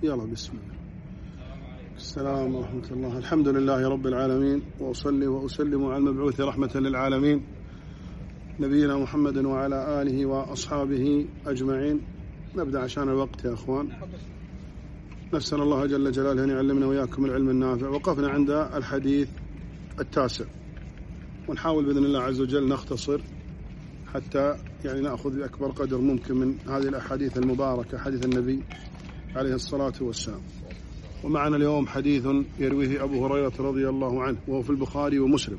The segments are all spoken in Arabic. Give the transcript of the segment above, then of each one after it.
يلا بسم الله. السلام ورحمة الله. الحمد لله رب العالمين، وأصلي وأسلم على المبعوث رحمة للعالمين نبينا محمد وعلى آله وأصحابه أجمعين. نبدأ عشان الوقت يا أخوان. نسأل الله جل جلاله أن يعلمنا وإياكم العلم النافع. وقفنا عند الحديث 9، ونحاول بإذن الله عز وجل نختصر حتى نأخذ بأكبر قدر ممكن من هذه الأحاديث المباركة، حديث النبي عليه الصلاة والسلام. ومعنا اليوم حديث يرويه أبو هريرة رضي الله عنه، وهو في البخاري ومسلم.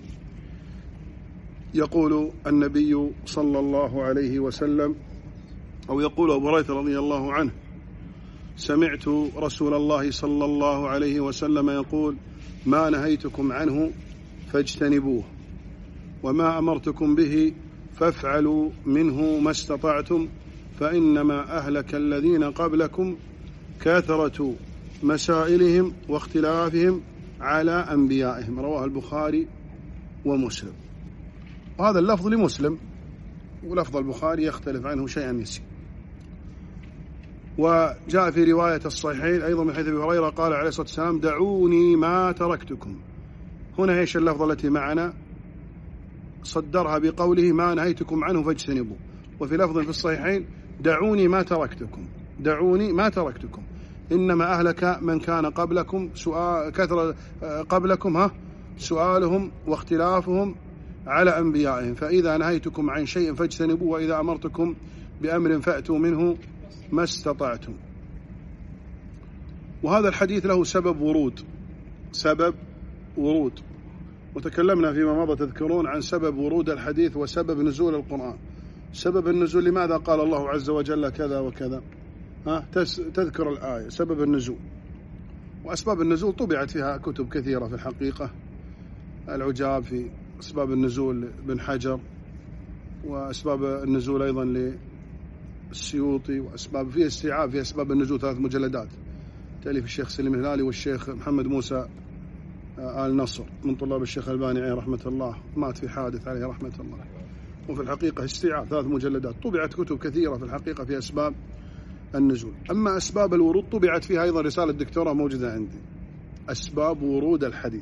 يقول النبي صلى الله عليه وسلم، أو يقول أبو هريرة رضي الله عنه: سمعت رسول الله صلى الله عليه وسلم يقول: ما نهيتكم عنه فاجتنبوه، وما أمرتكم به فافعلوا منه ما استطعتم، فإنما أهلك الذين قبلكم كثرة مسائلهم واختلافهم على أنبيائهم. رواه البخاري ومسلم. وهذا اللفظ لمسلم، ولفظ البخاري يختلف عنه شيئا يسير. وجاء في رواية الصحيحين أيضا من حديث أبي هريرة قال عليه الصلاة والسلام: دعوني ما تركتكم. هنا ايش اللفظة التي معنا؟ صدرها بقوله: ما نهيتكم عنه فاجتنبوه. وفي لفظ في الصحيحين: دعوني ما تركتكم، دعوني ما تركتكم، إنما أهلك من كان قبلكم كثر قبلكم سؤالهم واختلافهم على أنبيائهم، فإذا نهيتكم عن شيء فاجتنبوه، وإذا أمرتكم بأمر فأتوا منه ما استطعتم. وهذا الحديث له سبب ورود، وتكلمنا فيما مضى تذكرون عن سبب ورود الحديث وسبب نزول القرآن. سبب النزول: لماذا قال الله عز وجل كذا وكذا؟ تذكر الآية سبب النزول. وأسباب النزول طبعت فيها كتب كثيرة في الحقيقة. العجاب في أسباب النزول بن حجر، وأسباب النزول أيضا للسيوطي، وأسباب فيه استيعاب في أسباب النزول 3 مجلدات، تأليف الشيخ سليم الهلالي والشيخ محمد موسى آل نصر من طلاب الشيخ الباني عليه رحمة الله، مات في حادث عليه رحمة الله. وفي الحقيقة استيعاب 3 مجلدات. طبعت كتب كثيرة في الحقيقة في أسباب النزول. أما أسباب الورود طبعت فيها أيضا رسالة دكتوراه موجودة عندي، أسباب ورود الحديث.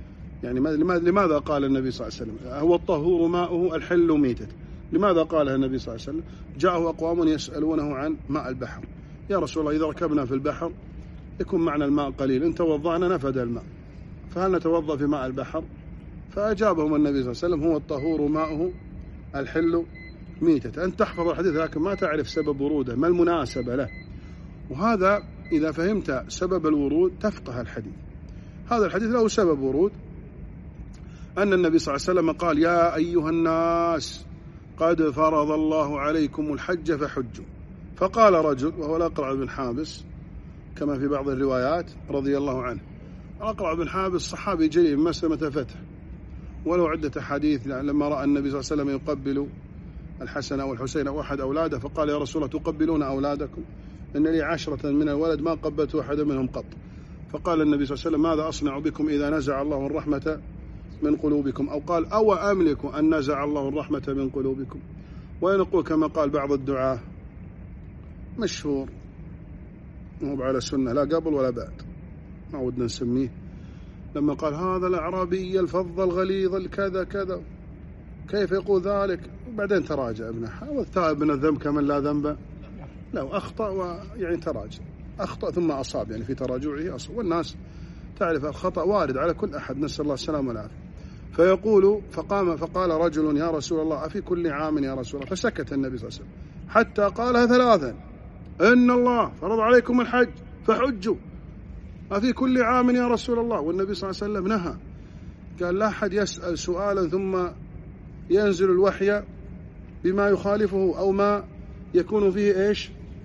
لماذا قال النبي صلى الله عليه وسلم: هو الطهور ماؤه الحل ميتة؟ لماذا قالها النبي صلى الله عليه وسلم؟ جاءه أقوام يسألونه عن ماء البحر: يا رسول الله، إذا ركبنا في البحر يكون معنا الماء قليل، إن توضعنا نفد الماء، فهل نتوضأ في ماء البحر؟ فأجابهم النبي صلى الله عليه وسلم: هو الطهور ماؤه الحل ميتة. أنت تحفظ الحديث لكن ما تعرف سبب وروده، ما المناسبة له. وهذا إذا فهمت سبب الورود تفقه الحديث. هذا الحديث له سبب ورود، أن النبي صلى الله عليه وسلم قال: يا أيها الناس قد فرض الله عليكم الحج فحجوا. فقال رجل، وهو الأقرع بن حابس كما في بعض الروايات رضي الله عنه. الأقرع بن حابس صحابي جليل من مسلمة فتح، ولو عدة حديث لما رأى النبي صلى الله عليه وسلم يقبل الحسن أو الحسين أو أحد أولاده، فقال: يا رسول الله، تقبلون أولادكم؟ إن لي 10 من الولد ما قبلت أحد منهم قط. فقال النبي صلى الله عليه وسلم: ماذا أصنع بكم إذا نزع الله الرحمة من قلوبكم؟ أو قال: أو أملك أن نزع الله الرحمة من قلوبكم؟ ونقول كما قال بعض الدعاة مشهور، مو على سنة لا قبل ولا بعد، ما ودنا نسميه، لما قال: هذا الأعرابي الفظ الغليظ الكذا كذا، كيف يقول ذلك؟ وبعدين تراجع ابنه. والتائب من الذنب كمن لا ذنب له. أخطأ تراجع، أخطأ ثم أصاب، في تراجعه أصاب. والناس تعرف الخطأ وارد على كل أحد، نسأل الله السلامة والعافية. فيقول: فقال رجل: يا رسول الله، أفي كل عام يا رسول الله؟ فسكت النبي صلى الله عليه وسلم حتى قالها 3: إن الله فرض عليكم الحج فحجوا. أفي كل عام يا رسول الله؟ والنبي صلى الله عليه وسلم نهى، قال: لا أحد يسأل سؤالا ثم ينزل الوحي بما يخالفه أو ما يكون فيه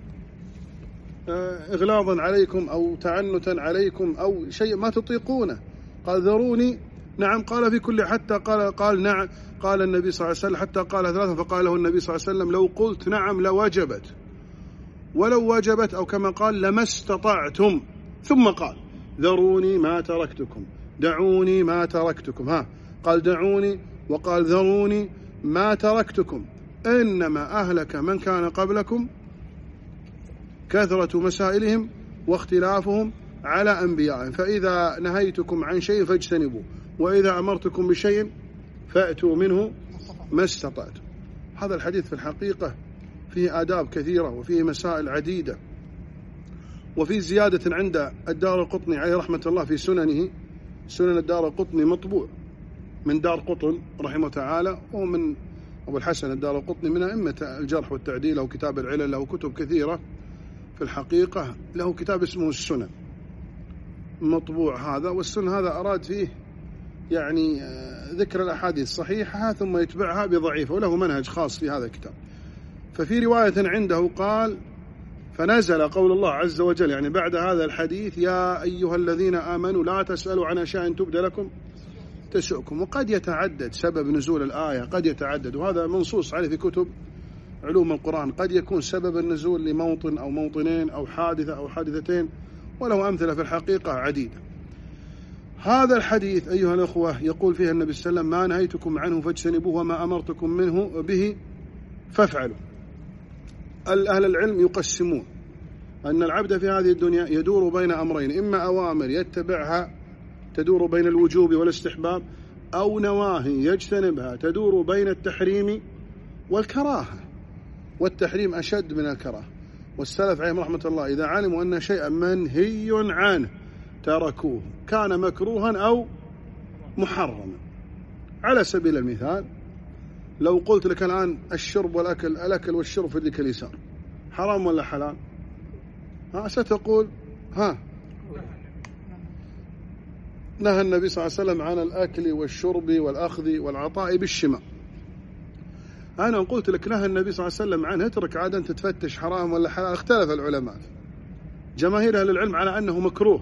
إغلاظا عليكم أو تعنتا عليكم أو شيء ما تطيقونه. قال: ذروني. نعم. قال: في كل، حتى قال نعم. قال النبي صلى الله عليه وسلم حتى قال 3، فقال له النبي صلى الله عليه وسلم: لو قلت نعم لوجبت، ولو وجبت أو كما قال لما استطعتم. ثم قال: ذروني ما تركتكم، دعوني ما تركتكم. قال: دعوني، وقال: ذروني ما تركتكم، إنما أهلك من كان قبلكم كثرة مسائلهم واختلافهم على أنبيائهم، فإذا نهيتكم عن شيء فاجتنبوه، وإذا أمرتكم بشيء فأتوا منه ما استطعتم. هذا الحديث في الحقيقة فيه آداب كثيرة وفيه مسائل عديدة، وفي زيادة عند الدارقطني عليه رحمة الله في سننه، سنن الدارقطني مطبوع من دار قطن رحمه تعالى، ومن أبو الحسن الدارقطني من أئمة الجرح والتعديل، له كتاب العلل، له كتب كثيرة في الحقيقة، له كتاب اسمه السنن مطبوع هذا. والسنن هذا أراد فيه يعني ذكر الأحاديث الصحيحة ثم يتبعها بضعيفة، وله منهج خاص في هذا الكتاب. ففي رواية عنده قال: فنزل قول الله عز وجل، يعني بعد هذا الحديث: يا أيها الذين آمنوا لا تسألوا عن أشياء تبد لكم تسؤكم. وقد يتعدد سبب نزول الآية، قد يتعدد، وهذا منصوص عليه في كتب علوم القرآن. قد يكون سبب النزول لموطن أو موطنين أو حادثة أو حادثتين، وله أمثلة في الحقيقة عديدة. هذا الحديث أيها الأخوة يقول فيه النبي صلى الله عليه وسلم: ما نهيتكم عنه فاجتنبوه وما أمرتكم منه به فافعلوا. أهل العلم يقسمون أن العبد في هذه الدنيا يدور بين أمرين: إما أوامر يتبعها تدور بين الوجوب والاستحباب، أو نواهي يجتنبها تدور بين التحريم والكراهة، والتحريم أشد من الكراهة. والسلف عليهم رحمة الله إذا علموا أن شيئا منهي عنه تركوه، كان مكروها أو محرما. على سبيل المثال، لو قلت لك الآن الشرب والأكل، الأكل والشرب في يدك اليسار، حرام ولا حلال؟ ستقول نهى النبي صلى الله عليه وسلم عن الأكل والشرب والأخذ والعطاء بالشمال. أنا قلت لك نهى النبي صلى الله عليه وسلم عنه، اترك عادة تفتش حرام ولا حلال. اختلف العلماء، جماهير أهل العلم على أنه مكروه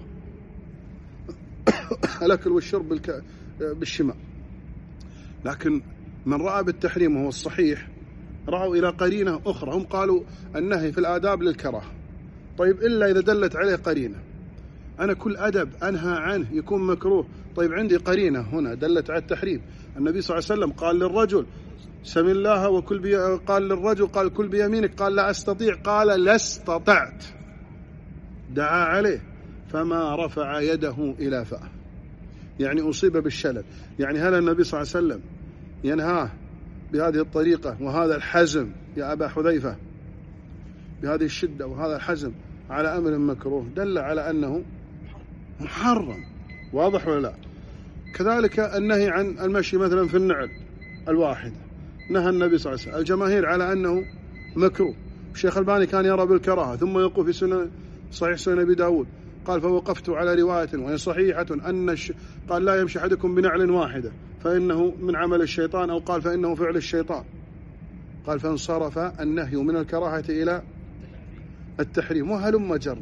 الأكل والشرب بالشمال، لكن من رأى بالتحريم وهو الصحيح رأوا إلى قرينة أخرى. هم قالوا النهي في الآداب للكراهة. طيب إلا إذا دلت عليه قرينة. أنا كل أدب أنهى عنه يكون مكروه، طيب عندي قرينة هنا دلت على التحريم. النبي صلى الله عليه وسلم قال للرجل: سم الله وكل قال للرجل: قال كل بيمينك، قال لا أستطيع، قال لا استطعت، دعا عليه فما رفع يده إلى فاه، يعني أصيب بالشلل. يعني هل النبي صلى الله عليه وسلم ينهاه بهذه الطريقة وهذا الحزم يا أبا حذيفة، بهذه الشدة وهذا الحزم على أمر مكروه؟ دل على أنه محرم. واضح ولا لا؟ كذلك النهي عن المشي مثلا في النعل الواحدة، نهى النبي صلى الله عليه وسلم، الجماهير على أنه مكروه. الشيخ الباني كان يرى بالكراهة، ثم يقول في سنن صحيح سنن أبي داود قال: فوقفت على رواية وهي صحيحة أن قال: لا يمشي أحدكم بنعل واحدة فإنه من عمل الشيطان، أو قال: فإنه فعل الشيطان. قال: فانصرف النهي من الكراهة إلى التحريم. وهلم جرا.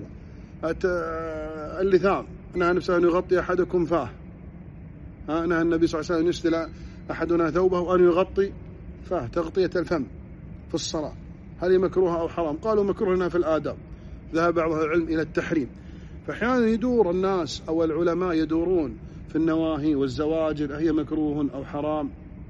اللثام نهى النبي أن يغطي أحدكم فاه، نهى النبي صلى الله عليه وسلم أن يسدل أحدنا ثوبه وأن يغطي فاه، تغطية الفم في الصلاة. هل هي مكروهة أو حرام؟ قالوا مكروهنا في الآداب. ذهب بعض العلم إلى التحريم. فأحيانا يدور الناس أو العلماء يدورون في النواهي والزواجر، هي مكروه أو حرام،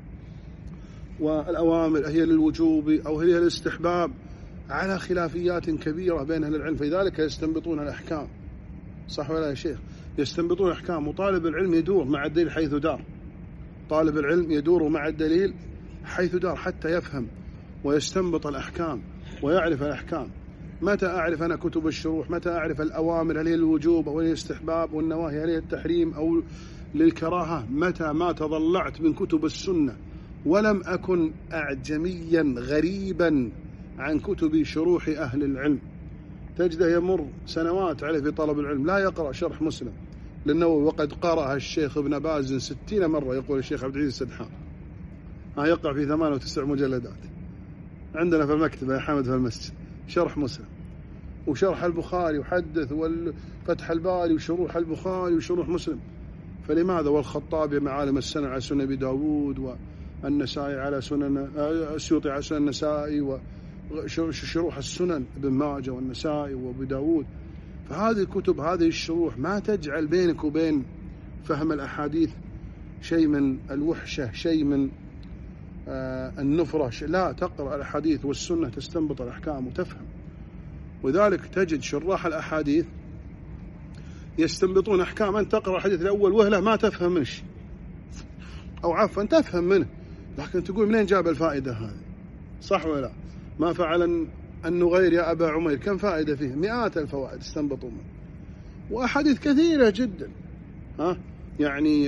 والأوامر هي للوجوب أو هي للاستحباب، على خلافيات كبيرة بين أهل العلم. فلذلك يستنبطون الأحكام. صح ولا يا شيخ؟ يستنبطون الأحكام، وطالب العلم يدور مع الدليل حيث دار. طالب العلم يدور مع الدليل حيث دار حتى يفهم ويستنبط الأحكام ويعرف الأحكام. متى أعرف أنا كتب الشروح؟ متى أعرف الأوامر هل هي للوجوب أو للاستحباب، والنواهي هل هي التحريم أو للكراهة؟ متى ما تضلعت من كتب السنة ولم أكن أعجميا غريبا عن كتب شروح أهل العلم. تجده يمر سنوات عليه في طلب العلم لا يقرأ شرح مسلم للنووي، وقد قرأها الشيخ ابن باز 60 مرة، يقول الشيخ عبد العزيز السدحان. يقع في 8 و9 مجلدات عندنا في المكتبة يا حمد في المسجد، شرح مسلم وشرح البخاري وحدث والفتح الباري وشروح البخاري وشروح مسلم. فلماذا؟ والخطابي معالم السنة على سنن أبي داود، والنسائي على سنن السيوطي على سنن النسائي، وشروح السنن ابن ماجه والنسائي وأبي داود. فهذه الكتب هذه الشروح ما تجعل بينك وبين فهم الأحاديث شيء من الوحشة، شيء من النفرة، لا، تقرأ الحديث والسنة تستنبط الأحكام وتفهم. وذلك تجد شراح الأحاديث يستنبطون أحكام أنت تقرأ الحديث الأول وهله ما تفهم منه شيء، أو عفوا تفهم منه لكن تقول منين جاب الفائدة هذه؟ صح ولا لا؟ ما فعل النغير يا أبا عمير، كم فائدة فيه؟ مئات الفوائد استنبطوا منه، وأحاديث كثيرة جدا. يعني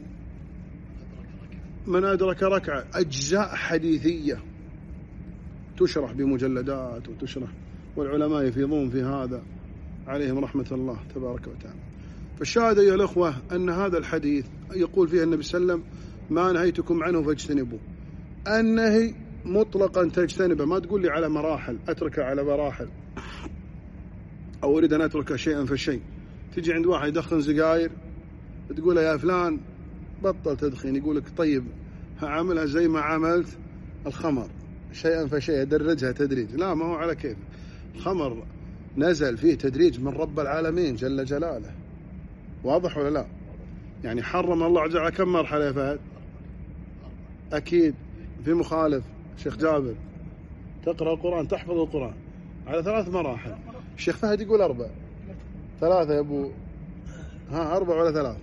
من أدرك ركعة، أجزاء حديثية تشرح بمجلدات وتشرح، والعلماء يفيضون في هذا عليهم رحمة الله تبارك وتعالى. فالشاهد أيها الأخوة أن هذا الحديث يقول فيه النبي صلى الله عليه وسلم ما نهيتكم عنه فاجتنبوه. النهي مطلقا تجتنبه، ما تقول لي على مراحل أتركه على مراحل، أو أريد أن أترك شيئا فشيء. تجي عند واحد يدخن سجاير تقول له يا فلان بطل تدخين، يقول لك طيب هعملها زي ما عملت الخمر شيئا فشيء، أدرجها تدريج. لا، ما هو على كيف. الخمر نزل فيه تدريج من رب العالمين جل جلاله، واضح ولا لا؟ يعني حرم الله عز وجل كم مرحلة يا فهد؟ أكيد في مخالف. شيخ جابر تقرأ القرآن تحفظ القرآن على 3 مراحل، الشيخ فهد يقول 4. 3 يا أبو، 4 ولا 3؟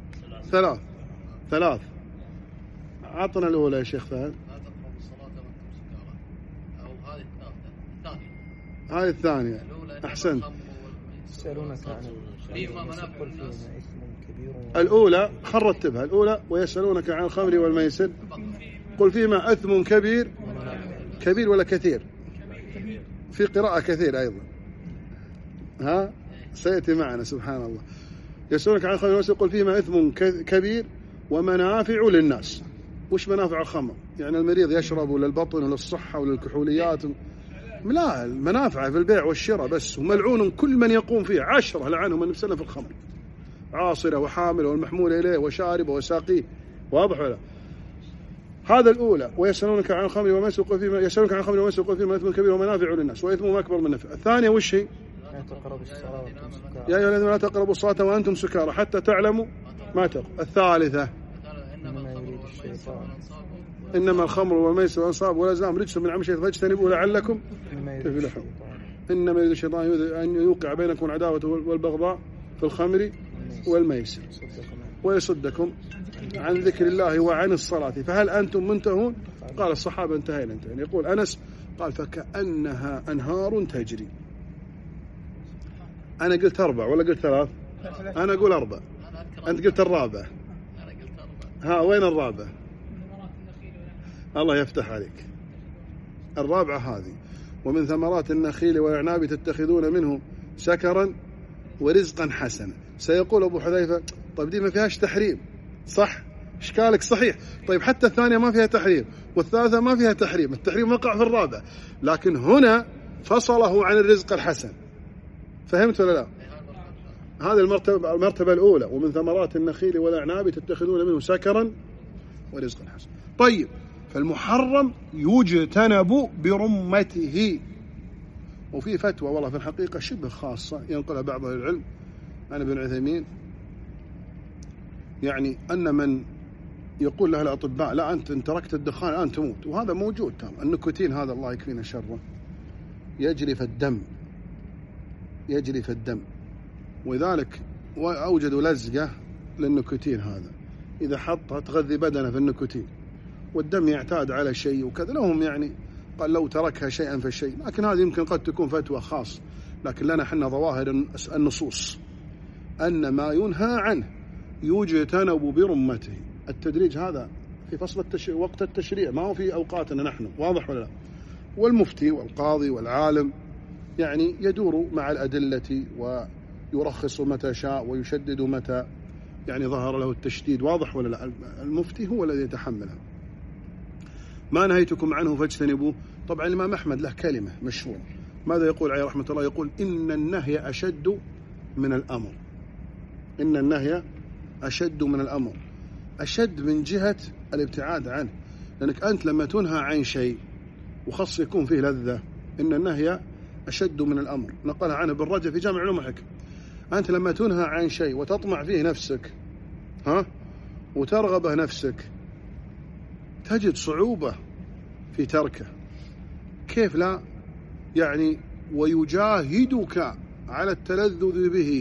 3. عطنا الأولى يا شيخ فهد. هذه الثانية. أحسنت. الأولى خرتبها، الأولى ويسألونك عن الخمر والميسر قل فيما أثم كبير. كبير ولا كثير؟ في قراءة كثير أيضا، سيأتي معنا سبحان الله. يسألونك عن الخمر والميسر قل فيما أثم كبير ومنافع للناس. وش منافع الخمر؟ يعني المريض يشرب للبطن وللصحة وللكحوليات؟ لا، المنافع في البيع والشراء بس، وملعون كل من يقوم فيه. 10 لعنهم النبي صلى الله عليه وسلم في الخمر، عاصرة وحامل والمحمول إليه وشارب وساقيه، واضح ولا؟ هذا الأولى ويسألونك عن الخمر والميسر قل فيما يسألونك عن الخمر والميسر قل فيما إثم كبير ومنافع للناس وإثمهما أكبر من نفعه. الثانية وش هي؟ يا أيها الذين لا تقربوا الصلاة وأنتم سكارى حتى تعلموا ما تقول. الثالثة إنما الخمر والميسر والأنصاب والأزلام رجس من عمل الشيطان فاجتنبوه لعلكم تفلحون. إنما يريد الشيطان أن يوقع بينكم العداوة والبغضاء في الخمر والميسر ويصدكم عن ذكر الله وعن الصلاة فهل أنتم منتهون؟ قال الصحابة انتهينا. يقول أنس قال فكأنها أنهار تجري. أنا قلت 4 ولا قلت 3؟ أنا أقول 4. أنت قلت الرابع. وين الرابع؟ الله يفتح عليك. الرابعة هذه ومن ثمرات النخيل والأعناب تتخذون منه سكرا ورزقا حسنا. سيقول أبو حذيفة طيب دي ما فيهاش تحريم، صح؟ إشكالك صحيح. طيب حتى الثانية ما فيها تحريم والثالثة ما فيها تحريم، التحريم وقع في الرابع، لكن هنا فصله عن الرزق الحسن. فهمت ولا لا؟ هذه المرتبة الأولى ومن ثمرات النخيل والأعناب تتخذون منه سكرا ورزقا حسنا. طيب فالمحرم يجتنب برمته. وفي فتوى والله في الحقيقة شبه خاصة ينقلها بعض أهل العلم عن ابن عثيمين، يعني أن من يقول له الأطباء لا أنت إن تركت الدخان الآن تموت، وهذا موجود ترى. النيكوتين هذا الله يكفينا شره يجري في الدم، يجري في الدم، ولذلك أوجدوا لزقة للنيكوتين هذا، إذا حطها تغذي بدنه في النيكوتين والدم يعتاد على شيء وكذا. لهم يعني قال لو تركها شيئا فشيء، لكن هذه يمكن قد تكون فتوى خاص، لكن لنا حنا ظواهر النصوص أن ما ينهى عنه يجتنب برمته. التدريج هذا في فصل وقت التشريع، ما هو في أوقاتنا نحن، واضح ولا لا؟ والمفتي والقاضي والعالم يعني يدور مع الأدلة ويرخص متى شاء ويشدد متى يعني ظهر له التشديد، واضح ولا لا؟ المفتي هو الذي يتحملها. ما نهيتكم عنه فاجتنبوه. طبعا الإمام أحمد له كلمة مشهورة، ماذا يقول عليه رحمة الله؟ يقول إن النهي أشد من الأمر. إن النهي أشد من الأمر. أشد من جهة الابتعاد عنه، لأنك أنت لما تنهى عن شيء وخص يكون فيه لذة، إن النهي أشد من الأمر، نقلها عنه بالرجل في جامع علوم الحكم. أنت لما تنهى عن شيء وتطمع فيه نفسك وترغبه نفسك تجد صعوبة في تركه، كيف لا؟ يعني ويجاهدك على التلذذ به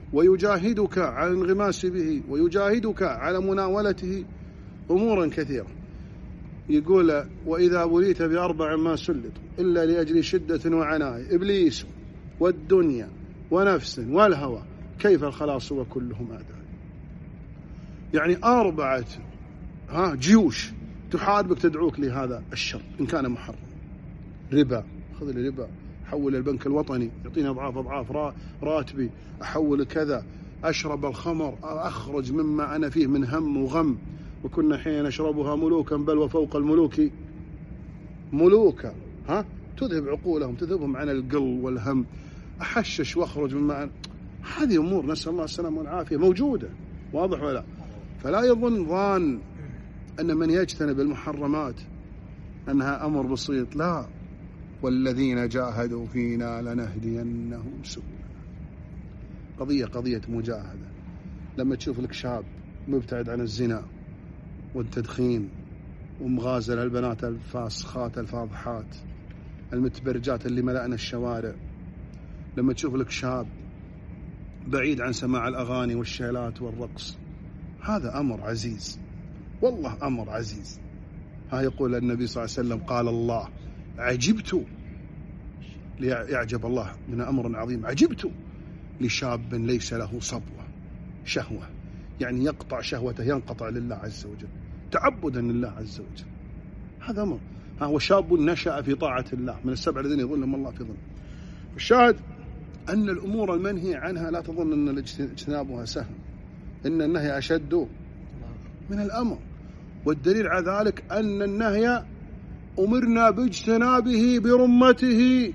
ويجاهدك على الانغماس به، ويجاهدك على مناولته أمورا كثيرة. يقول وإذا بليت بأربع ما سلطوا إلا لأجل شدة وعناء، إبليس والدنيا ونفس والهوى، كيف الخلاص وكلهم أعداء. يعني 4 جيوش تحاربك تدعوك لهذا الشر إن كان محرم. ربا، خذ لي ربا، أحول البنك الوطني يعطيني أضعاف راتبي، أحول كذا، أشرب الخمر، أخرج مما أنا فيه من هم وغم، وكنا حين نشربها ملوكا بل وفوق الملوك ملوكا. تذهب عقولهم، تذهبهم عن القل والهم، أحشش وأخرج مما أنا. هذه أمور نسأل الله السلامة والعافية موجودة، واضح ولا؟ فلا يظن ظان أن من يجتنب المحرمات أنها أمر بسيط، لا، والذين جاهدوا فينا لنهدينهم سبلنا. قضية مجاهدة. لما تشوف لك شاب مبتعد عن الزنا والتدخين ومغازل البنات الفاسخات الفاضحات المتبرجات اللي ملأنا الشوارع، لما تشوف لك شاب بعيد عن سماع الأغاني والشيلات والرقص، هذا أمر عزيز، والله أمر عزيز. يقول النبي صلى الله عليه وسلم قال الله عجبت، ليعجب الله من أمر عظيم، عجبت لشاب ليس له صبوة شهوة، يعني يقطع شهوته، ينقطع لله عز وجل تعبدا لله عز وجل. هذا أمر. هو شاب نشأ في طاعة الله، من 7 الذين يظلهم الله في ظل. الشاهد أن الأمور المنهي عنها لا تظن أن اجتنابها سهل، إن النهي أشد من الأمر. والدليل على ذلك أن النهي أمرنا باجتنابه برمته.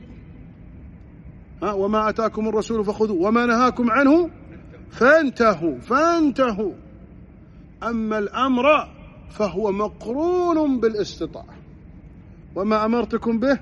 وما أتاكم الرسول فخذوه وما نهاكم عنه فانتهوا. أما الأمر فهو مقرون بالاستطاعة. وما أمرتكم به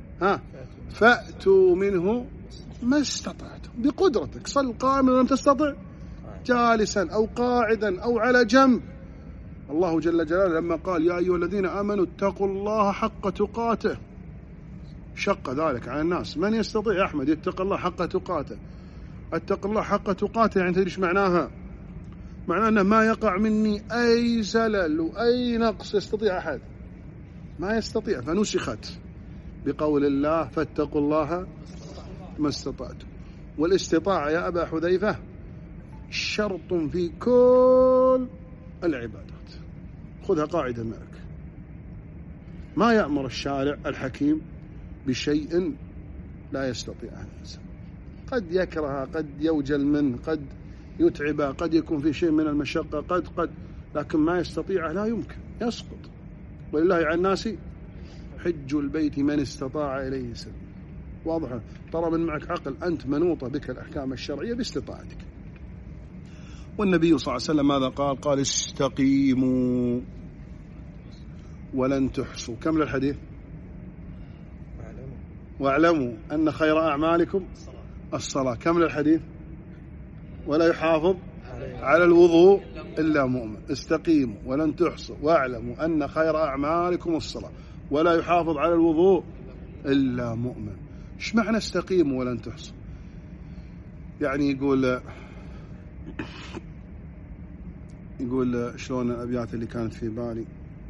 فأتوا منه ما استطعتم بقدرتك. صل قائما لم تستطع جالسا أو قاعدا أو على جنب. الله جل جلاله لما قال يا أيها الذين آمنوا اتقوا الله حق تقاته، شق ذلك على الناس. من يستطيع يا أحمد يتقى الله حق تقاته؟ اتقوا الله حق تقاته يعني تدري معناها؟ معناه أنه ما يقع مني أي زلل وأي نقص يستطيع أحد، ما يستطيع. فنسخت بقول الله فاتقوا الله ما استطعتم. والاستطاعة يا أبا حذيفة شرط في كل العبادات. خذها قاعدة معك. ما يأمر الشارع الحكيم بشيء لا يستطيع الإنسان. قد يكره، قد يوجل منه، قد يتعب، قد يكون في شيء من المشقة، قد لكن ما يستطيع لا يمكن، يسقط. ولله على الناس حج البيت من استطاع إليه سبيلا. واضح؟ ترى من معك عقل، أنت منوطة بك الأحكام الشرعية باستطاعتك. والنبي صلى الله عليه وسلم ماذا قال؟ قال استقيموا ولن تحصوا. كم للحديث؟ واعلموا أن خير أعمالكم الصلاة. كم للحديث؟ ولا يحافظ على الوضوء إلا مؤمن. استقيموا ولن تحصوا واعلموا أن خير أعمالكم الصلاة ولا يحافظ على الوضوء إلا مؤمن. إيش معنى استقيموا ولن تحصوا؟ يعني يقول شلون الأبيات اللي كانت في بالي،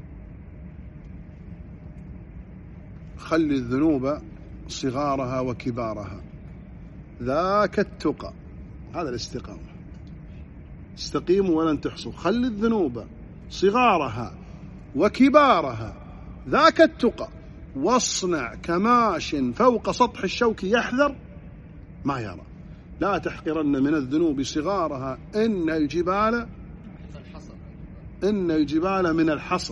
خلي الذنوب صغارها وكبارها ذاك التقى. هذا الاستقامة. استقيموا ولن تحصوا، خلي الذنوب صغارها وكبارها ذاك التقى، واصنع كماش فوق سطح الشوك يحذر ما يرى. لا تحقرن من الذنوب صغارها إن الجبال من الحصى.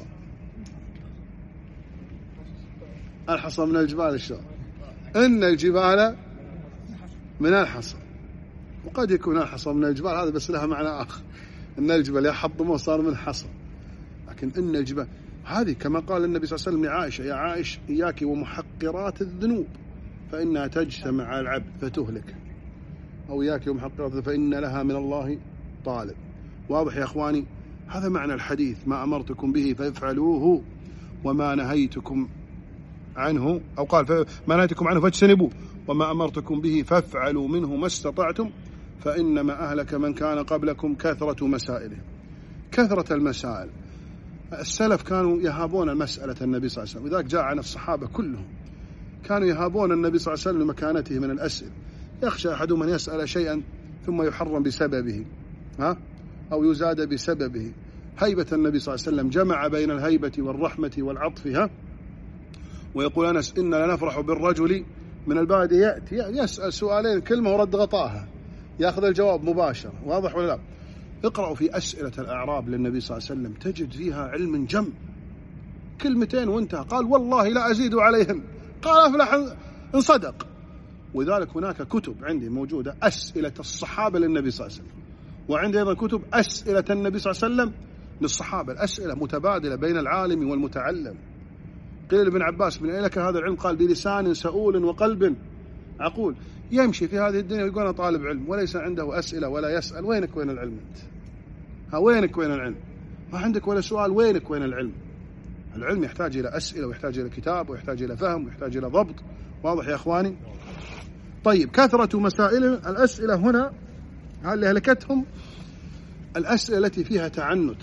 الحصى من الجبال الشر، إن الجبال من الحصى. وقد يكون الحصى من الجبال، هذا بس لها معنى آخر، إن الجبال يحطمه صار من حصى. لكن إن الجبال هذه كما قال النبي صلى الله عليه وسلم لعائشة يا عائشة إياك ومحقرات الذنوب فإنها تجتمع على العبد فتهلك، أو إياك ومحقرات فإن لها من الله طالب. واضح يا أخواني؟ هذا معنى الحديث. ما أمرتكم به فافعلوه وما نهيتكم عنه، أو قال ما نهيتكم عنه فاجتنبوه وما أمرتكم به فافعلوا منه ما استطعتم فإنما أهلك من كان قبلكم كثرة مسائله. كثرة المسائل. السلف كانوا يهابون مسألة النبي صلى الله عليه وسلم، لذلك جاء عن الصحابة كلهم كانوا يهابون النبي صلى الله عليه وسلم لمكانته من الأسئلة. يخشى أحدهم أن يسأل شيئا ثم يحرم بسببه أو يزاد بسببه. هيبة النبي صلى الله عليه وسلم جمع بين الهيبة والرحمة والعطف. ويقول أنس إننا لنفرح بالرجل من البادية يأتي يسأل سؤالين كلمة ورد غطاها، يأخذ الجواب مباشرة. واضح ولا لا؟ اقرأوا في أسئلة الأعراب للنبي صلى الله عليه وسلم تجد فيها علم جم. كلمتين وانتهى. قال والله لا أزيد عليهم، قال أفلح إن صدق. ولذلك هناك كتب عندي موجودة أسئلة الصحابة للنبي صلى الله عليه وسلم، وعندي أيضا كتب أسئلة النبي صلى الله عليه وسلم للصحابة. الأسئلة متبادلة بين العالم والمتعلم. قيل لابن عباس من أين لك هذا العلم؟ قال بلسان سؤول وقلب عقول. يمشي في هذه الدنيا ويقول أنا طالب علم وليس عنده أسئلة ولا يسأل. وينك وين العلم أنت؟ وينك وين العلم؟ ما عندك ولا سؤال. وينك وين العلم؟ العلم يحتاج إلى أسئلة ويحتاج إلى كتاب ويحتاج إلى فهم ويحتاج إلى ضبط. واضح يا أخواني؟ طيب كثرة مسائل الأسئلة هنا هل أهلكتهم؟ الأسئلة التي فيها تعنت.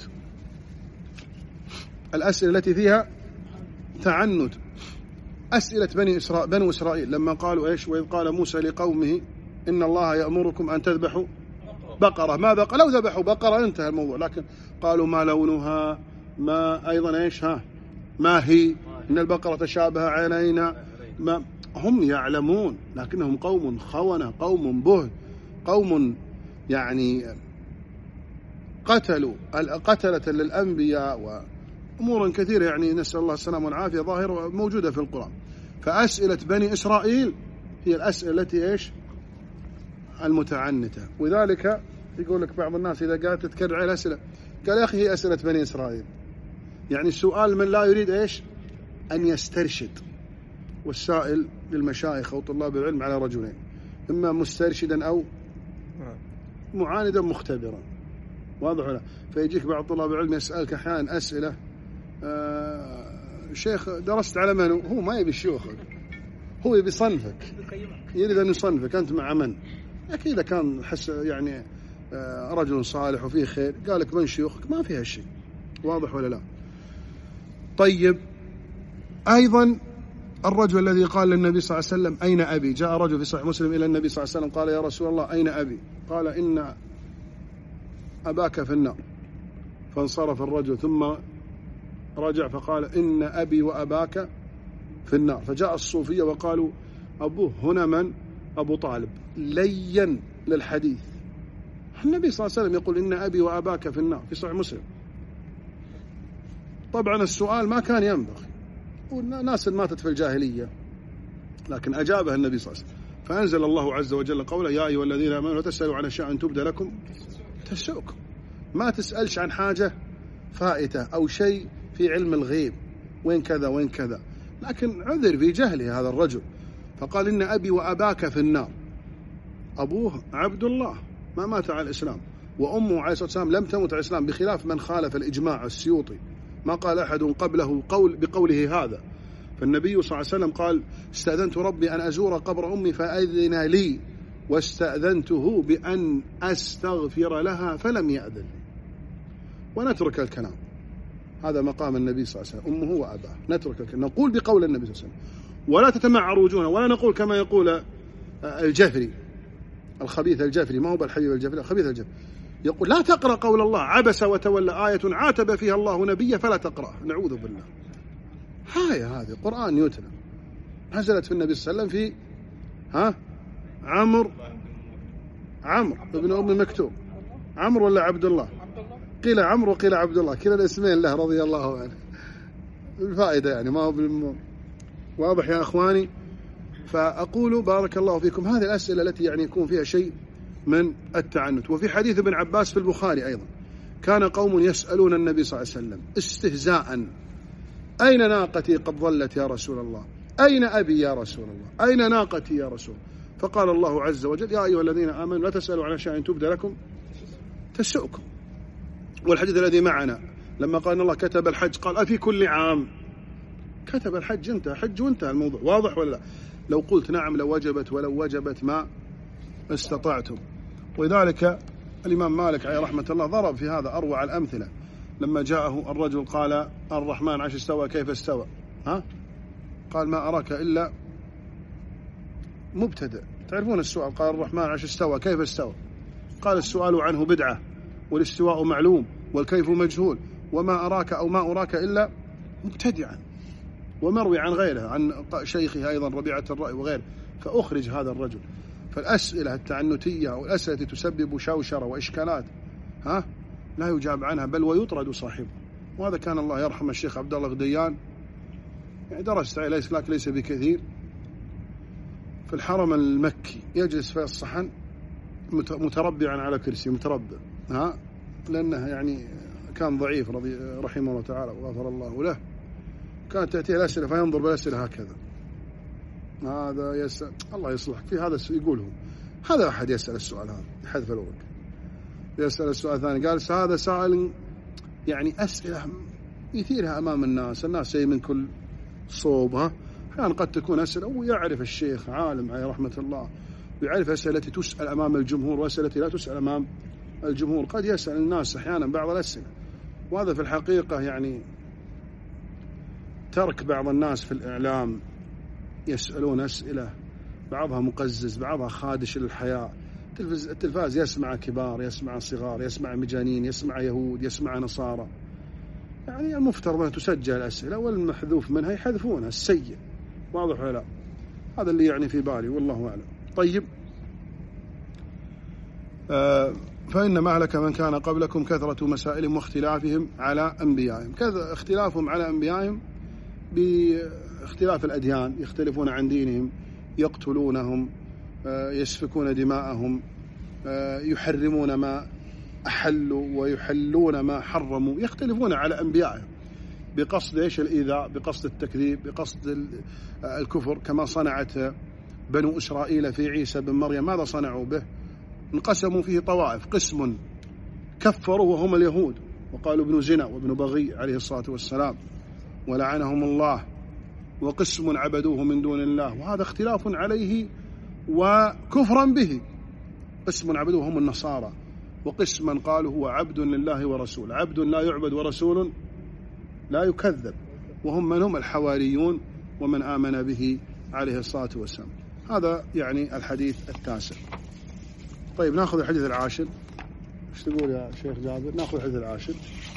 الأسئلة التي فيها تعنت. أسئلة بنو إسرائيل لما قالوا إيش؟ وإذ قال موسى لقومه إن الله يأمركم أن تذبحوا بقرة. ما بقى لو ذبحوا بقرة انتهى الموضوع. لكن قالوا ما لونها، ما أيضا إيش ما هي، إن البقرة تشابه علينا. ما هم يعلمون لكنهم قوم خونة، قوم بهت، قوم يعني قتلة للأنبياء وأمور كثيرة يعني نسأل الله السلامة والعافية ظاهرة موجودة في القرآن. فأسئلة بني إسرائيل هي الأسئلة التي إيش؟ المتعنتة. وذلك يقول لك بعض الناس إذا قالت تكرر على الأسئلة قال يا أخي هي أسئلة بني إسرائيل. يعني السؤال من لا يريد إيش؟ أن يسترشد. والسائل للمشايخ أو طلاب العلم على رجلين، إما مسترشدا أو معاندا مختبرا. واضح ولا؟ فيجيك بعض طلاب العلم يسألك أحيانا أسئلة شيخ درست على من هو ما يبي شيوخك، هو يبي صنفك، يريد أن يصنفك أنت مع من. أكيد كان حس يعني رجل صالح وفيه خير قال لك من شيوخك ما فيها شيء. واضح ولا لا؟ طيب أيضا الرجل الذي قال للنبي صلى الله عليه وسلم أين أبي؟ جاء رجل في صحيح مسلم إلى النبي صلى الله عليه وسلم قال يا رسول الله أين أبي؟ قال إن أباك في النار. فانصرف الرجل ثم رجع فقال إن أبي وأباك في النار. فجاء الصوفية وقالوا أبوه هنا من؟ أبو طالب. لين للحديث. النبي صلى الله عليه وسلم يقول إن أبي وأباك في النار في صحيح مسلم. طبعا السؤال ما كان ينبغي، والناس ماتت في الجاهلية، لكن أجابه النبي صلى الله عليه وسلم. فأنزل الله عز وجل قوله يا أيها الذين آمنوا لا تسألوا عن أشياء تبدى لكم تسؤكم. ما تسألش عن حاجة فائتة أو شيء في علم الغيب وين كذا وين كذا. لكن عذر في جهله هذا الرجل فقال إن أبي وأباك في النار. أبوه عبد الله ما مات على الإسلام، وأمه عليه الصلاة والسلام لم تمت على الإسلام، بخلاف من خالف الإجماع السيوطي ما قال أحد قبله بقوله هذا. فالنبي صلى الله عليه وسلم قال استأذنت ربي أن أزور قبر أمي فأذن لي، واستأذنته بأن أستغفر لها فلم يأذن لي. ونترك الكلام، هذا مقام النبي صلى الله عليه وسلم، أمه وأباه. نترك الكلام، نقول بقول النبي صلى الله عليه وسلم، ولا تتمعر وجوهنا، ولا نقول كما يقول الجفري الخبيث الجفري، ما هو بالحبيب الجفري، الخبيث الجفري يقول لا تقرأ قول الله عبس وتولى آية عاتب فيها الله نبيه فلا تقرأ. نعوذ بالله. هذه قرآن يتلى نزلت في النبي صلى الله عليه وسلم في عمرو ابن أم مكتوم. عمرو ولا عبد الله؟ قيل عمرو وقيل عبد الله، كلا الاسمين له رضي الله عنه. الفائدة يعني ما هو واضح يا أخواني. فأقول بارك الله فيكم هذه الأسئلة التي يعني يكون فيها شيء من التعنت. وفي حديث ابن عباس في البخاري أيضا كان قوم يسألون النبي صلى الله عليه وسلم استهزاء أين ناقتي قد ظلت يا رسول الله؟ أين أبي يا رسول الله؟ أين ناقتي يا رسول؟ فقال الله عز وجل يا أيها الذين آمنوا لا تسألوا عن أشياء تبدى لكم تسؤكم. والحديث الذي معنا لما قال الله كتب الحج قال أفي كل عام؟ كتب الحج انتهى، حج وانتهى الموضوع. واضح ولا لا؟ لو قلت نعم لو وجبت ولو وجبت ما استطعتم. ولذلك الإمام مالك عليه رحمة الله ضرب في هذا أروع الأمثلة لما جاءه الرجل قال الرحمن عرش استوى كيف استوى؟ قال ما أراك إلا مبتدئ. تعرفون السؤال، قال الرحمن عرش استوى كيف استوى؟ قال السؤال عنه بدعة، والاستواء معلوم، والكيف مجهول، وما أراك أو ما أراك إلا مبتدعا. ومروي عن غيره، عن شيخه أيضا ربيعة الرأي وغيره، فأخرج هذا الرجل. فالأسئلة التعنتية والأسئلة التي تسبب شوشرة وإشكالات لا يجاب عنها، بل ويطرد صاحبه. وهذا كان الله يرحم الشيخ عبد الله غديان، يعني درست عليه ليس بكثير، في الحرم المكي يجلس في الصحن متربعا على كرسي، متربع لأنه يعني كان ضعيف رحمه الله تعالى وغفر الله له. كانت تأتيه الأسئلة فينظر بالأسئلة هكذا، هذا يسأل الله يصلحك في هذا يقوله هذا أحد يسأل السؤال هذا يحذف الورق، يسأل السؤال الثاني قال هذا سائل يعني أسئلة يثيرها أمام الناس جاي من كل صوب أحيانا قد تكون أسئلة ويعرف الشيخ عالم عليه رحمة الله ويعرف أسئلة التي تسأل أمام الجمهور وأسئلة لا تسأل أمام الجمهور. قد يسأل الناس أحيانا بعض الأسئلة، وهذا في الحقيقة يعني ترك بعض الناس في الإعلام يسألون أسئلة بعضها مقزز بعضها خادش للحياة. التلفاز يسمع كبار، يسمع صغار، يسمع مجانين، يسمع يهود، يسمع نصارى. يعني المفترض أن تسجل الأسئلة والمحذوف منها يحذفونها السيء، واضح ولا لا؟ هذا اللي يعني في بالي والله أعلم. طيب فإن مهلك من كان قبلكم كثرة مسائلهم واختلافهم على أنبيائهم. كذا اختلافهم على أنبيائهم باختلاف الأديان، يختلفون عن دينهم، يقتلونهم، يسفكون دماءهم، يحرمون ما أحلوا ويحلون ما حرموا، يختلفون على أنبيائهم بقصد إيش؟ الإيذاء، بقصد التكذيب، بقصد الكفر، كما صنعت بنو إسرائيل في عيسى بن مريم. ماذا صنعوا به؟ انقسموا فيه طوائف، قسم كفروا وهم اليهود وقالوا ابن زنا وابن بغي عليه الصلاة والسلام ولعنهم الله، وقسم عبدوه من دون الله، وهذا اختلاف عليه وكفرا به. قسم عبدوه هم النصارى، وقسما قالوا هو عبد لله ورسول، عبد لا يعبد ورسول لا يكذب، وهم من هم الحواريون ومن آمن به عليه الصلاة والسلام. هذا يعني الحديث التاسع. طيب نأخذ الحديث العاشر. ايش تقول يا شيخ جابر؟ نأخذ الحديث العاشر.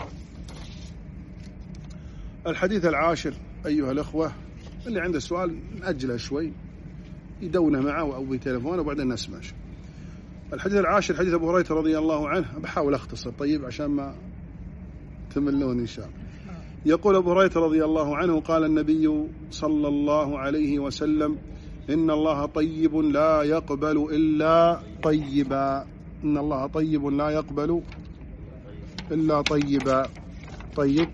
الحديث العاشر أيها الأخوة، اللي عنده سؤال نأجله شوي يدونه معه أو بتلفونه وبعدين نسمع. الحديث العاشر حديث أبو هريرة رضي الله عنه، بحاول أختصر طيب عشان ما تملون إن شاء الله. يقول أبو هريرة رضي الله عنه قال النبي صلى الله عليه وسلم إن الله طيب لا يقبل إلا طيبا. إن الله طيب لا يقبل إلا طيبا. طيب،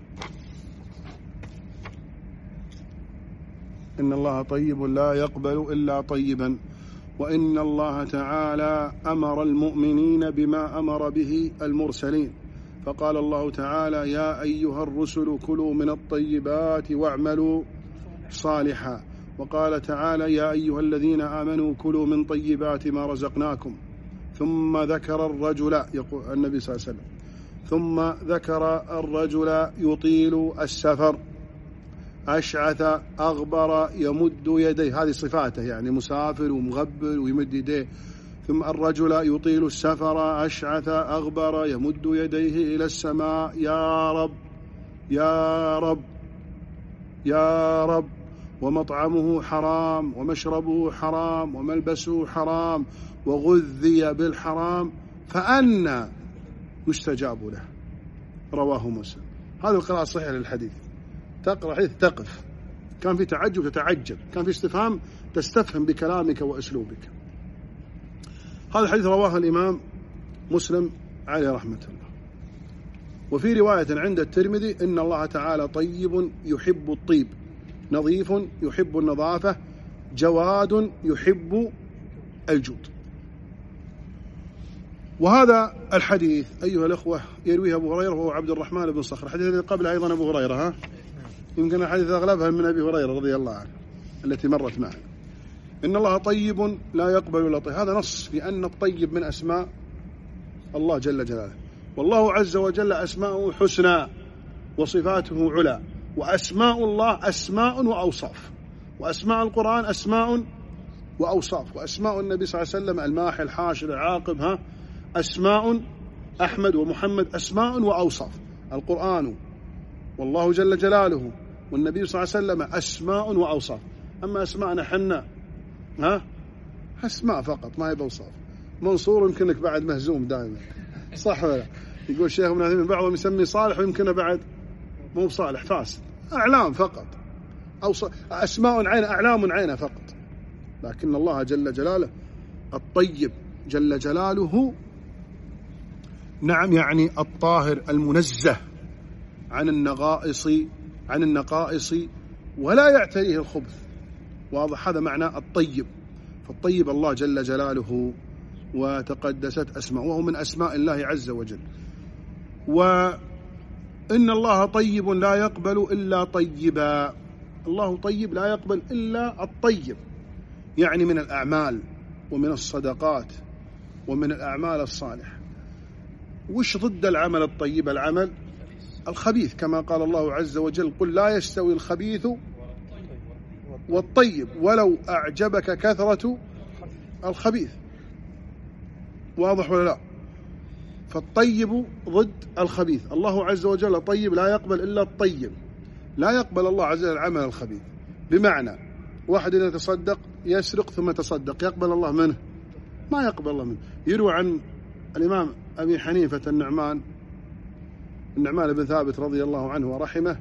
إن الله طيب لا يقبل إلا طيبا. وإن الله تعالى أمر المؤمنين بما أمر به المرسلين، فقال الله تعالى يا أيها الرسل كلوا من الطيبات واعملوا صالحا. وقال تعالى يا أيها الذين آمنوا كلوا من طيبات ما رزقناكم. ثم ذكر الرجل، يقول النبي صلى الله عليه وسلم، ثم ذكر الرجل يطيل السفر أشعث أغبر يمد يديه، هذه صفاته يعني مسافر ومغبر ويمد يديه. ثم الرجل يطيل السفر أشعث أغبر يمد يديه إلى السماء يا رب يا رب يا رب، ومطعمه حرام ومشربه حرام وملبسه حرام وغذي بالحرام فأنى يستجاب له. رواه مسلم. هذه القراءة الصحيحة للحديث. تقرأ حديث تقف، كان في تعجب تتعجب، كان في استفهام تستفهم بكلامك وأسلوبك. هذا الحديث رواه الإمام مسلم عليه رحمة الله. وفي رواية عند الترمذي إن الله تعالى طيب يحب الطيب، نظيف يحب النظافة، جواد يحب الجود. وهذا الحديث أيها الأخوة يرويه أبو هريرة وهو عبد الرحمن بن صخر. الحديث الذي قبل أيضا أبو هريرة، يمكن الحديث أغلبها من أبي هريرة رضي الله عنه التي مرت معنا. إن الله طيب لا يقبل إلا طيب، هذا نص في أن الطيب من أسماء الله جل جلاله. والله عز وجل أسماءه حسنى وصفاته علا، وأسماء الله أسماء وأوصاف، وأسماء القرآن أسماء وأوصاف، وأسماء النبي صلى الله عليه وسلم الماحي الحاشر العاقب أسماء، أحمد ومحمد أسماء وأوصاف. القرآن والله جل جلاله والنبي صلى الله عليه وسلم أسماء وأوصاف. أما أسماءنا حنا أسماء فقط ما هي بأوصاف. منصور يمكنك بعد مهزوم دائما، صح ولا؟ يقول الشيخ ابن عثيمين بعضهم يسمي صالح ويمكنه بعد مو بصالح، فاسد، أعلام فقط، أسماء عين، أعلام عينه فقط. لكن الله جل جلاله الطيب جل جلاله، نعم، يعني الطاهر المنزه عن النقائص ولا يعتريه الخبث. واضح؟ هذا معنى الطيب. فالطيب الله جل جلاله وتقدست أسماء، وهو من أسماء الله عز وجل. وإن الله طيب لا يقبل إلا طيبا. الله طيب لا يقبل إلا الطيب، يعني من الأعمال ومن الصدقات ومن الأعمال الصالحة. وش ضد العمل الطيب؟ العمل الخبيث، كما قال الله عز وجل: قل لا يستوي الخبيث والطيب ولو أعجبك كثرة الخبيث. واضح ولا لا؟ فالطيب ضد الخبيث. الله عز وجل طيب لا يقبل إلا الطيب، لا يقبل الله عز وجل العمل الخبيث. بمعنى واحد إذا تصدق يسرق ثم تصدق، يقبل الله منه؟ ما يقبل الله منه. يروى عن الإمام أبي حنيفة النعمان بن ثابت رضي الله عنه ورحمه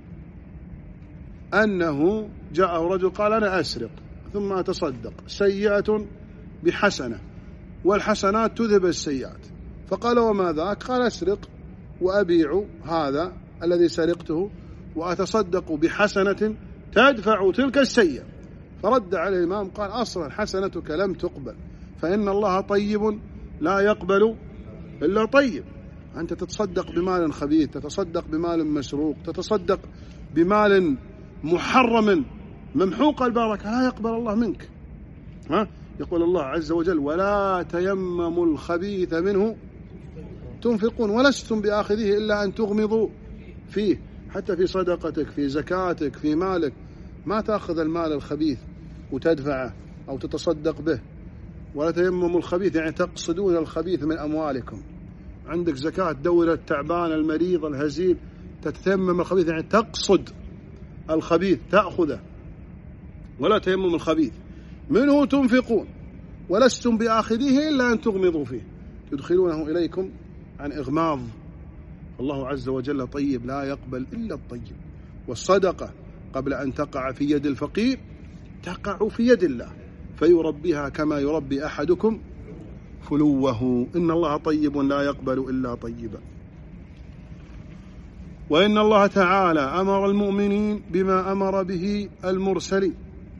أنه جاءه رجل قال: أنا أسرق ثم أتصدق، سيئة بحسنة والحسنات تذهب السيئات. فقال: وما ذاك؟ قال: أسرق وأبيع هذا الذي سرقته وأتصدق بحسنة تدفع تلك السيئة. فرد عليه الإمام قال: أصلا حسنتك لم تقبل، فإن الله طيب لا يقبل إلا طيب. أنت تتصدق بمال خبيث، تتصدق بمال مسروق، تتصدق بمال محرم ممحوق البركة، لا يقبل الله منك. يقول الله عز وجل: ولا تيمموا الخبيث منه تنفقون ولستم بآخذه إلا أن تغمضوا فيه. حتى في صدقتك، في زكاتك، في مالك، ما تأخذ المال الخبيث وتدفعه أو تتصدق به. ولا تيمموا الخبيث يعني تقصدون الخبيث من أموالكم. عندك زكاة دور التعبان المريض الهزيل، تتيمم الخبيث يعني تقصد الخبيث تأخذه. ولا تيمموا الخبيث منه تنفقون ولستم بآخذه إلا أن تغمضوا فيه، تدخلونه إليكم عن إغماض. الله عز وجل طيب لا يقبل إلا الطيب. والصدقة قبل أن تقع في يد الفقير تقع في يد الله فيربيها كما يربي أحدكم فلوه. إن الله طيب لا يقبل إلا طيبا. وإن الله تعالى أمر المؤمنين بما أمر به المرسلين.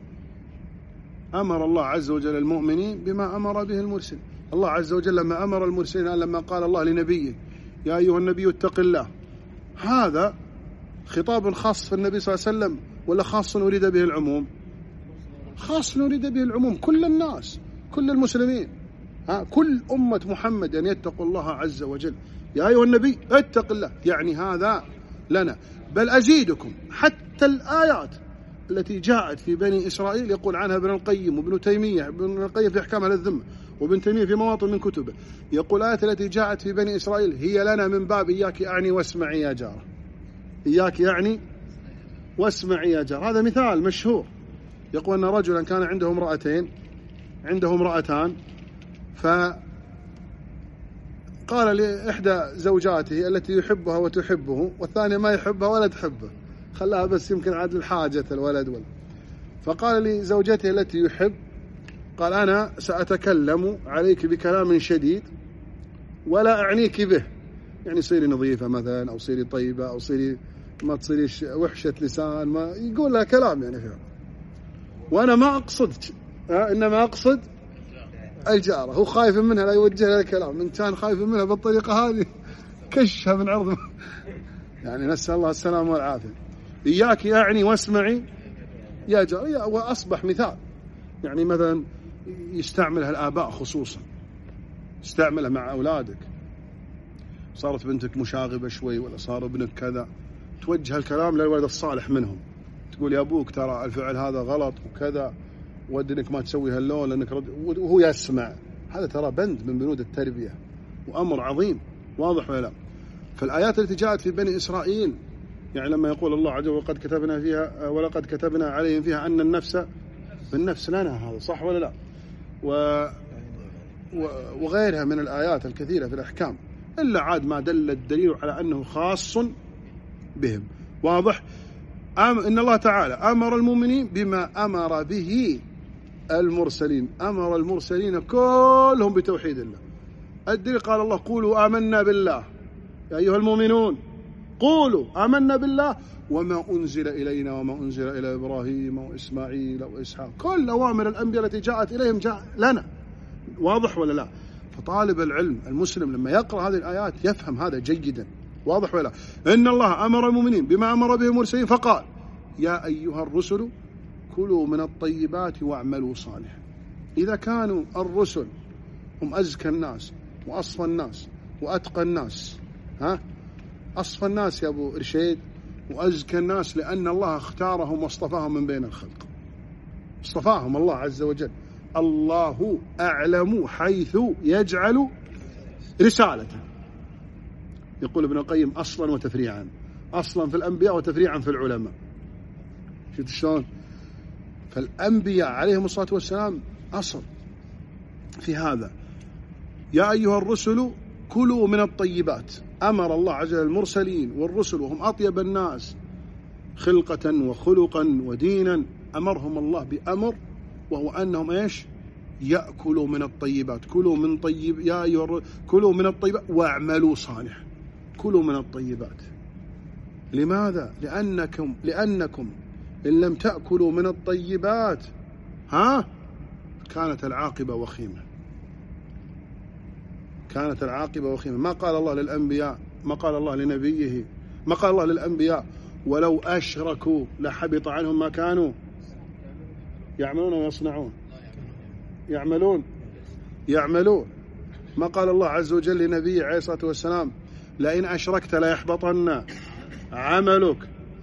أمر الله عز وجل المؤمنين بما أمر به المرسلين. الله عز وجل لما أمر المرسلين، لما قال الله لنبيه: يا أيها النبي اتق الله، هذا خطاب خاص في النبي صلى الله عليه وسلم ولا خاص أريد به العموم؟ خاص أريد به العموم، كل الناس، كل المسلمين، كل أمة محمد أن يتقوا الله عز وجل. يا أيها النبي اتق الله، يعني هذا لنا. بل أزيدكم، حتى الآيات التي جاءت في بني إسرائيل يقول عنها ابن القيم وابن تيمية، ابن القيم في أحكام أهل الذمة وابن تيمية في مواطن من كتبه، يقول الآيات التي جاءت في بني إسرائيل هي لنا من باب إياك أعني واسمعي يا جار. إياك يعني واسمعي يا جار. هذا مثال مشهور. يقول أن رجلا كان عنده امرأتان، فقال لإحدى زوجاته التي يحبها وتحبه والثانية ما يحبها ولا تحبه، خلاها بس يمكن عاد الحاجة الولد فقال لزوجته التي يحب: قال: أنا سأتكلم عليك بكلام شديد ولا أعنيك به، يعني صيري نظيفة مثلا، أو صيري طيبة، أو صيري ما تصيريش وحشة لسان، ما يقول لها كلام يعني فيها. وأنا ما أقصدك، إنما أقصد الجارة. هو خايف منها لا يوجه لها الكلام، من كان خايف منها بالطريقة هذه كشها من عرض يعني نسأل الله السلامة والعافية. إياك أعني واسمعي يا جار. وأصبح مثال، يعني مثلا يستعملها الآباء خصوصا، استعملها مع أولادك، صارت بنتك مشاغبة شوي ولا صار ابنك كذا، توجه الكلام للولد الصالح منهم، تقول يا أبوك ترى الفعل هذا غلط وكذا، ودنك ما تسوي هاللون لأنك وهو يسمع. هذا ترى بند من بنود التربية وأمر عظيم، واضح ولا لا؟ فالآيات التي جاءت في بني إسرائيل، يعني لما يقول الله عز وجل ولقد كتبنا عليهم فيها أن النفس بالنفس لنا، هذا صح ولا لا؟ وغيرها من الآيات الكثيرة في الأحكام، إلا عاد ما دل الدليل على أنه خاص بهم، واضح؟ إن الله تعالى أمر المؤمنين بما أمر به المرسلين، أمر المرسلين كلهم بتوحيد الله. الدليل قال الله قولوا آمنا بالله يا أيها المؤمنون، قولوا آمنا بالله وما أنزل إلينا وما أنزل إلى إبراهيم وإسماعيل وإسحاق، كل أوامر الأنبياء التي جاءت إليهم جاء لنا، واضح ولا لا؟ فطالب العلم المسلم لما يقرأ هذه الآيات يفهم هذا جيدا، واضح ولا لا؟ إن الله أمر المؤمنين بما أمر به المرسلين فقال يا أيها الرسل كلوا من الطيبات واعملوا صالحا. إذا كانوا الرسل هم أزكى الناس وأصفى الناس وأتقى الناس، أصفى الناس يا أبو إرشيد وأزكى الناس لأن الله اختارهم واصطفاهم من بين الخلق، اصطفاهم الله عز وجل. الله أعلم حيث يجعل رسالته، يقول ابن القيم أصلا وتفريعا، أصلا في الأنبياء وتفريعا في العلماء. شفت شلون؟ فالأنبياء عليهم الصلاة والسلام أصل في هذا. يا أيها الرسل كلوا من الطيبات، أمر الله عز وجل المرسلين والرسل وهم أطيب الناس خلقة وخلقا ودينا، أمرهم الله بأمر وهو أنهم إيش؟ يأكلوا من الطيبات. كلوا من طيب يا أيها كلوا من الطيبات واعملوا صالحا. كلوا من الطيبات. لماذا؟ لأنكم إن لم تأكلوا من الطيبات كانت العاقبة وخيمة. كانت العاقبة وخيمة. ما قال الله للأنبياء، ما قال الله لنبيه، ما قال الله للأنبياء ولو أشركوا لحبط عنهم ما كانوا يعملون ويصنعون. يعملون. ما قال الله عز وجل لنبيه عليه الصلاة والسلام لئن أشركت ليحبطن عملك.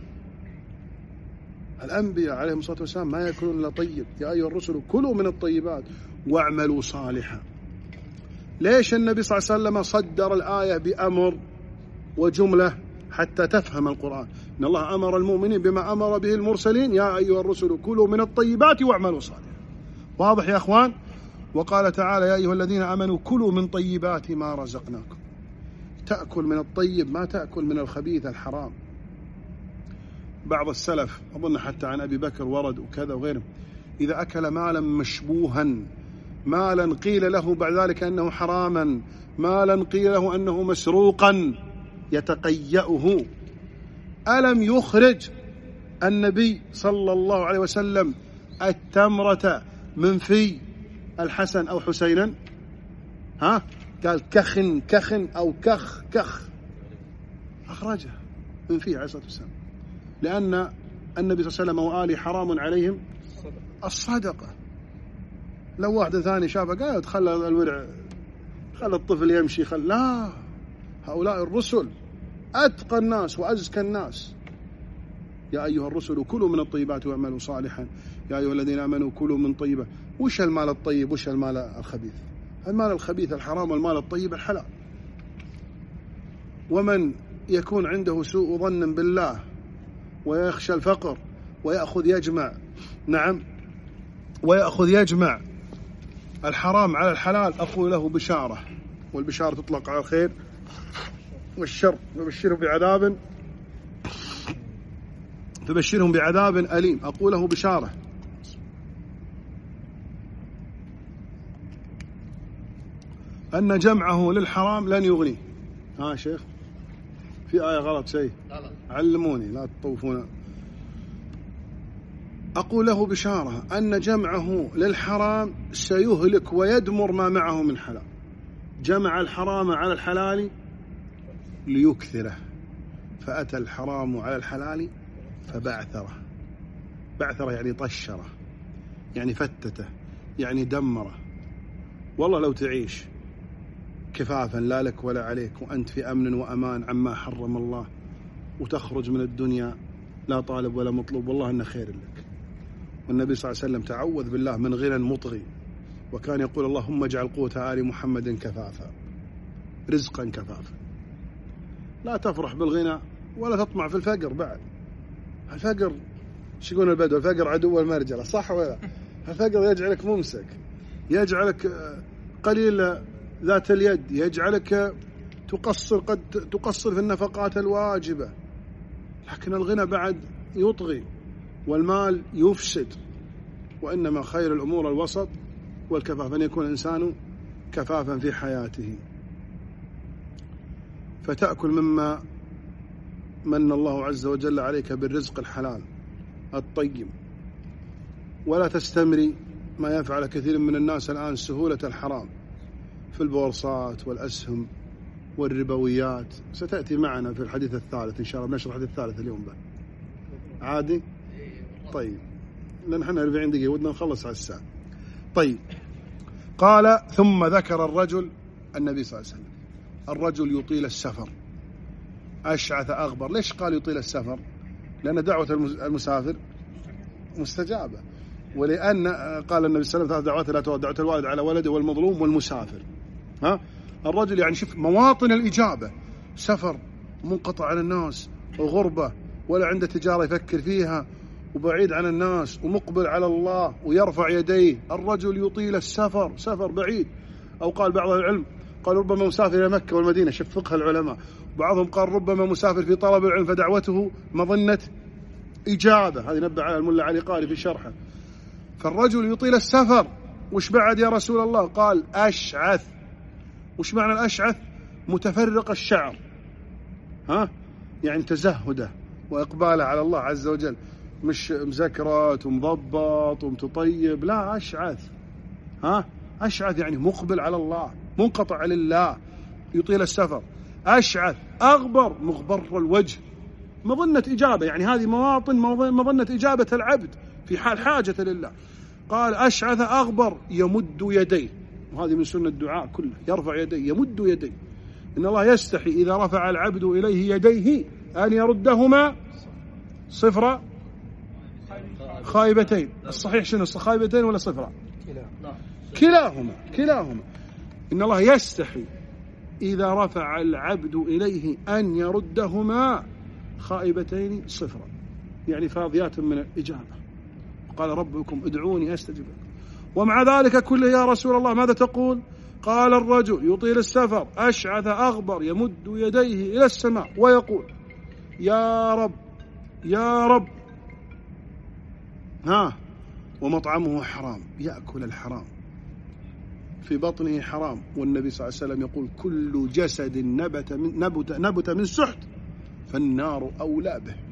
الأنبياء عليهم الصلاة والسلام ما يأكلون إلا طيب. يا أيها الرسل كلوا من الطيبات واعملوا صالحا. ليش النبي صلى الله عليه وسلم صدر الآية بأمر وجملة حتى تفهم القرآن؟ إن الله أمر المؤمنين بما أمر به المرسلين يا أيها الرسل كلوا من الطيبات واعملوا صالحا. واضح يا أخوان؟ وقال تعالى يا أيها الذين آمنوا كلوا من طيبات ما رزقناكم. تأكل من الطيب، ما تأكل من الخبيث الحرام. بعض السلف أظن حتى عن أبي بكر ورد وكذا وغيره، إذا أكل مالا مشبوها، مالا قيل له بعد ذلك أنه حراما، مالا قيل له أنه مسروقا، يتقيأه. ألم يخرج النبي صلى الله عليه وسلم التمرة من في الحسن أو حسينا؟ قال كخن أو كخ، أخرجها من فيه عليه الصلاة والسلام، لأن النبي صلى الله عليه وسلم وآله حرام عليهم الصدقة. لو واحد ثاني شافه قال خلى الورع، خلى الطفل يمشي، لا، هؤلاء الرسل أتقى الناس وأزكى الناس. يا أيها الرسل كلوا من الطيبات واعملوا صالحا يا أيها الذين آمنوا كلوا من طيبات. وش المال الطيب وش المال الخبيث؟ المال الخبيث الحرام، والمال الطيب الحلال. ومن يكون عنده سوء ظن بالله ويخشى الفقر ويأخذ يجمع الحرام على الحلال، أقول له بشارة، والبشارة تطلق على الخير والشر، فبشرهم بعذاب أليم. أقول له بشارة أن جمعه للحرام لن يغنيه. شيخ في آية غلط شيء، علموني لا تطوفون. أقول له بشارة أن جمعه للحرام سيهلك ويدمر ما معه من حلال. جمع الحرام على الحلال ليكثره، فأتى الحرام على الحلال فبعثره. بعثره يعني طشره، يعني فتته، يعني دمره. والله لو تعيش كفافا لا لك ولا عليك، وأنت في أمن وأمان عما حرم الله، وتخرج من الدنيا لا طالب ولا مطلوب، والله إنه خير لك. والنبي صلى الله عليه وسلم تعوذ بالله من غنى مطغي، وكان يقول اللهم اجعل قوت آل محمد كفافا، رزقا كفافا. لا تفرح بالغنى ولا تطمع في الفقر. بعد الفقر شو يقول البدو؟ الفقر عدو المرجلة، صح ولا؟ الفقر يجعلك ممسك، يجعلك قليل ذات اليد، يجعلك قد تقصر في النفقات الواجبة. لكن الغنى بعد يطغي والمال يفسد، وإنما خير الأمور الوسط والكفاف، أن يكون الإنسان كفافا في حياته. فتأكل مما من الله عز وجل عليك بالرزق الحلال الطيب، ولا تستمري ما يفعل كثير من الناس الآن، سهولة الحرام في البورصات والأسهم والربويات. ستأتي معنا في الحديث الثالث إن شاء الله، بنشرح الحديث الثالث اليوم بعد. عادي؟ طيب، لأن احنا 40 دقيقة ودنا نخلص على الساعة. طيب، قال ثم ذكر الرجل، النبي صلى الله عليه وسلم، الرجل يطيل السفر أشعث أغبر. ليش قال يطيل السفر؟ لأن دعوة المسافر مستجابة، ولأن قال النبي صلى الله عليه وسلم 3 دعوات لا ترد: دعوة الوالد على ولده والمظلوم والمسافر. الرجل يعني شوف مواطن الإجابة، سفر منقطع عن الناس وغربة، ولا عنده تجارة يفكر فيها، وبعيد عن الناس ومقبل على الله ويرفع يديه. الرجل يطيل السفر، سفر بعيد. أو قال بعض العلم، قال ربما مسافر إلى مكة والمدينة، شفقها العلماء. بعضهم قال ربما مسافر في طلب العلم فدعوته مظنة إجابة. هذه نبه على الملا علي قاري في شرحه. فالرجل يطيل السفر. وش بعد يا رسول الله؟ قال أشعث. وش معنى الأشعث؟ متفرق الشعر، يعني تزهده وإقباله على الله عز وجل، مش مزكرات ومضبط ومتطيب، لا، أشعث. أشعث يعني مقبل على الله، منقطع لله، يطيل السفر. أشعث أغبر، مغبر الوجه، مظنة إجابة، يعني هذه مواطن مظنة إجابة العبد في حال حاجة لله. قال أشعث أغبر يمد يديه، وهذه من سنة الدعاء كله، يرفع يديه، يمد يديه. إن الله يستحي إذا رفع العبد إليه يديه أن يردهما صفر خائبتين. الصحيح شنو؟ خائبتين ولا صفرا؟ كلاهما. إن الله يستحي إذا رفع العبد إليه أن يردهما خائبتين صفرا، يعني فاضيات من الإجابة. قال ربكم ادعوني أستجب لكم. ومع ذلك كله يا رسول الله ماذا تقول؟ قال الرجل يطيل السفر أشعث أغبر يمد يديه إلى السماء ويقول يا رب يا رب. ومطعمه حرام، يأكل الحرام، في بطنه حرام. والنبي صلى الله عليه وسلم يقول كل جسد نبت من سحت فالنار أولى به.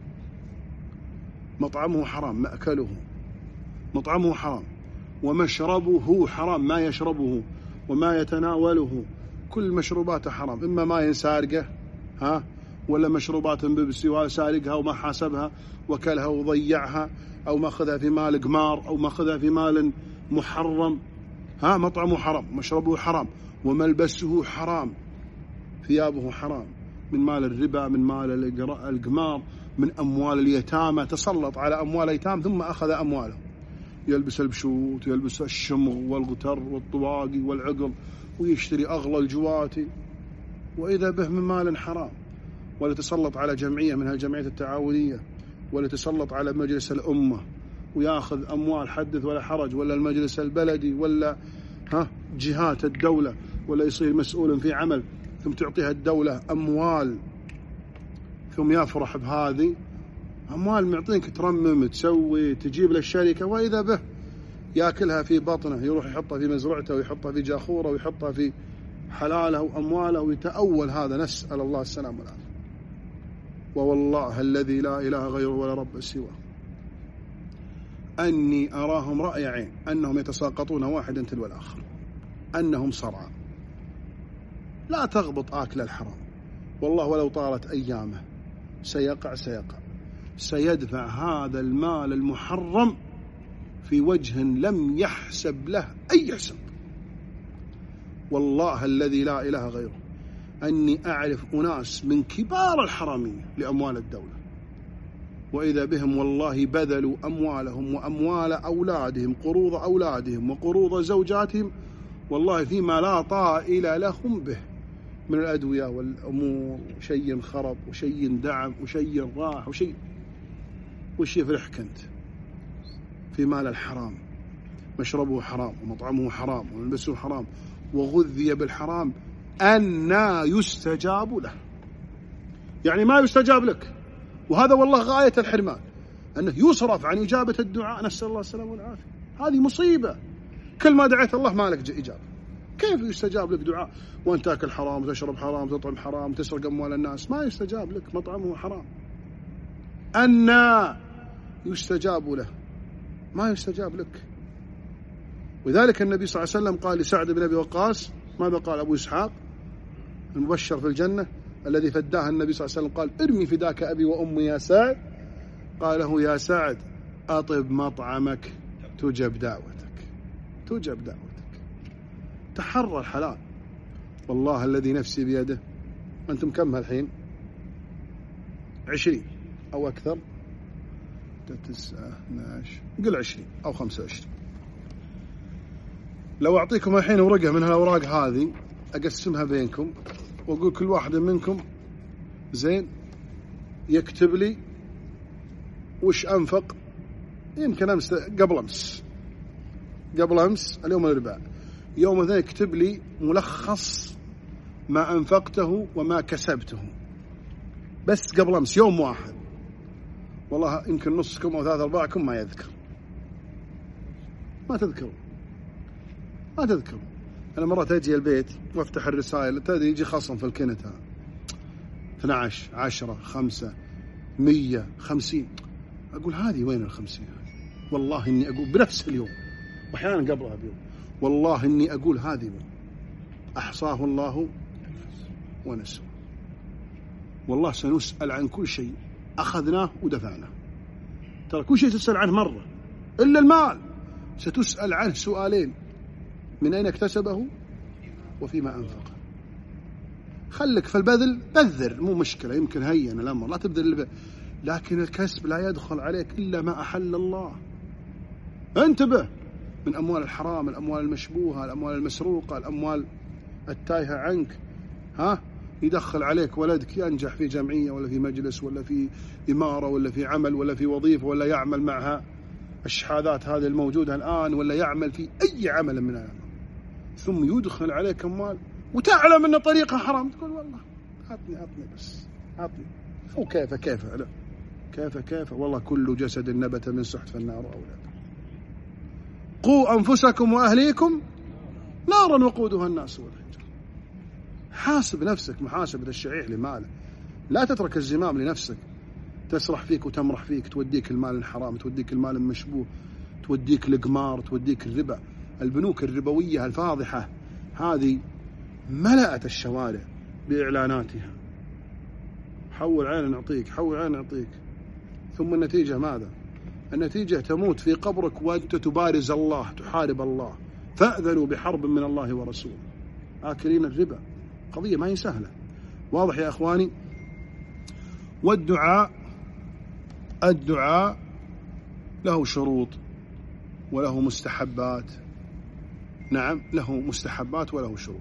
مطعمه حرام، مأكله مطعمه حرام، ومشربه حرام، ما يشربه وما يتناوله، كل مشروباته حرام، إما ما ينسارقه ولا مشروبات بيبسي وسارقها وما حاسبها وكلها وضيعها، أو ما أخذها في مال قمار، أو ما أخذها في مال محرم. مطعمه حرام، مشربه حرام، وملبسه حرام، ثيابه حرام، من مال الربا، من مال القمار، من أموال اليتامى. تسلط على أموال اليتام ثم أخذ أموالهم، يلبس البشوت، يلبس الشمغ والغتر والطواقي والعقل، ويشتري أغلى الجواتي، وإذا به من مال حرام. ولا تسلط على جمعية من الجمعية التعاونية، ولا تسلط على مجلس الأمة ويأخذ أموال حدث ولا حرج، ولا المجلس البلدي، ولا جهات الدولة، ولا يصير مسؤول في عمل ثم تعطيها الدولة أموال ثم يفرح بهذه أموال معطينك ترمم تسوي تجيب للشركة، وإذا به يأكلها في بطنه، يروح يحطها في مزرعته ويحطها في جاخوره ويحطها في حلاله وأمواله ويتأول. هذا نسأل الله السلام والعافية. ووالله الذي لا إله غيره ولا رب سواه أني أراهم رأي عين أنهم يتساقطون واحدا تلو الآخر، أنهم صرعى. لا تغبط آكل الحرام، والله ولو طالت أيامه سيقع، سيدفع هذا المال المحرم في وجه لم يحسب له أي حساب. والله الذي لا إله غيره أني أعرف أناس من كبار الحرامية لأموال الدولة، وإذا بهم والله بذلوا أموالهم وأموال أولادهم، قروض أولادهم وقروض زوجاتهم، والله فيما لا طائل لهم به من الأدوية والأمور، شيء خرب وشيء دعم وشيء راح وشيء، وش يفرحك أنت في مال الحرام؟ مشربه حرام ومطعمه حرام وملبسه حرام وغذي بالحرام، أنى يستجاب له؟ يعني ما يستجاب لك. وهذا والله غاية الحرمان، أنه يصرف عن إجابة الدعاء، نسأل الله السلامة والعافية. هذه مصيبة، كل ما دعيت الله ما لك إجابة. كيف يستجاب لك دعاء وأنت تأكل حرام وتشرب حرام وتطعم حرام وتسرق أموال الناس؟ ما يستجاب لك، مطعمه حرام. أنى يستجاب له؟ ما يستجاب لك. وذلك النبي صلى الله عليه وسلم قال لسعد بن أبي وقاص، ماذا قال أبو إسحاق المبشر في الجنة الذي فداه النبي صلى الله عليه وسلم، قال ارمي فداك أبي وأمي يا سعد، قال له يا سعد أطب مطعمك تجب دعوتك، تجب دعوتك. تحرى الحلال، والله الذي نفسي بيده. أنتم كم هالحين؟ 20 أو أكثر؟ 9 12 قل 20 أو 25. لو أعطيكم الحين ورقة من هالأوراق هذه أقسمها بينكم وأقول كل واحد منكم زين يكتب لي وش أنفق، يمكن أمس قبل أمس اليوم الأربعاء، يوم الاثنين يكتب لي ملخص ما أنفقته وما كسبته بس قبل أمس يوم واحد. والله يمكن نصكم أو 3/4 ما يذكر، ما تذكروا. أنا مرات أجي البيت وافتح الرسائل، تدري يجي خصم في الكنت 12 10 5 150، أقول هذه وين 50 هذه؟ والله إني أقول بنفس اليوم وأحيانا قبلها بيوم، والله إني أقول هذه وين؟ أحصاه الله ونسوه. والله سنسأل عن كل شيء أخذناه ودفعناه. ترى كل شيء تسأل عنه مرة إلا المال، ستسأل عنه سؤالين: من أين اكتسبه وفيما أنفقه. خلك في البذل، بذر مو مشكلة، يمكن هين الأمر، لا تبذل لكن الكسب لا يدخل عليك إلا ما أحل الله. انتبه من أموال الحرام، الأموال المشبوهة، الأموال المسروقة، الأموال التايهة عنك. يدخل عليك ولدك ينجح في جمعية ولا في مجلس ولا في إمارة ولا في عمل ولا في وظيفة ولا يعمل معها الشهادات هذه الموجودة الآن، ولا يعمل في أي عمل من الأعمال، ثم يدخل عليك أموال وتعلم أن طريقها حرام، تقول والله عطني بس عطني. وكيف والله كل جسد نبت من سحت فالنار أولاد. قوا أنفسكم وأهليكم نارا وقودها الناس والحجارة. حاسب نفسك محاسبة الشعيح لماله، لا تترك الزمام لنفسك تسرح فيك وتمرح فيك، توديك المال الحرام، توديك المال المشبوه، توديك القمار، توديك الربا. البنوك الربوية الفاضحة هذه ملأت الشوارع بإعلاناتها، حول عين نعطيك، حول عين نعطيك، ثم النتيجة ماذا؟ النتيجة تموت في قبرك وأنت تبارز الله، تحارب الله. فأذنوا بحرب من الله ورسوله. آكلين الربا قضية ما هي سهلة. واضح يا أخواني؟ الدعاء له شروط وله مستحبات. نعم له مستحبات وله شروط.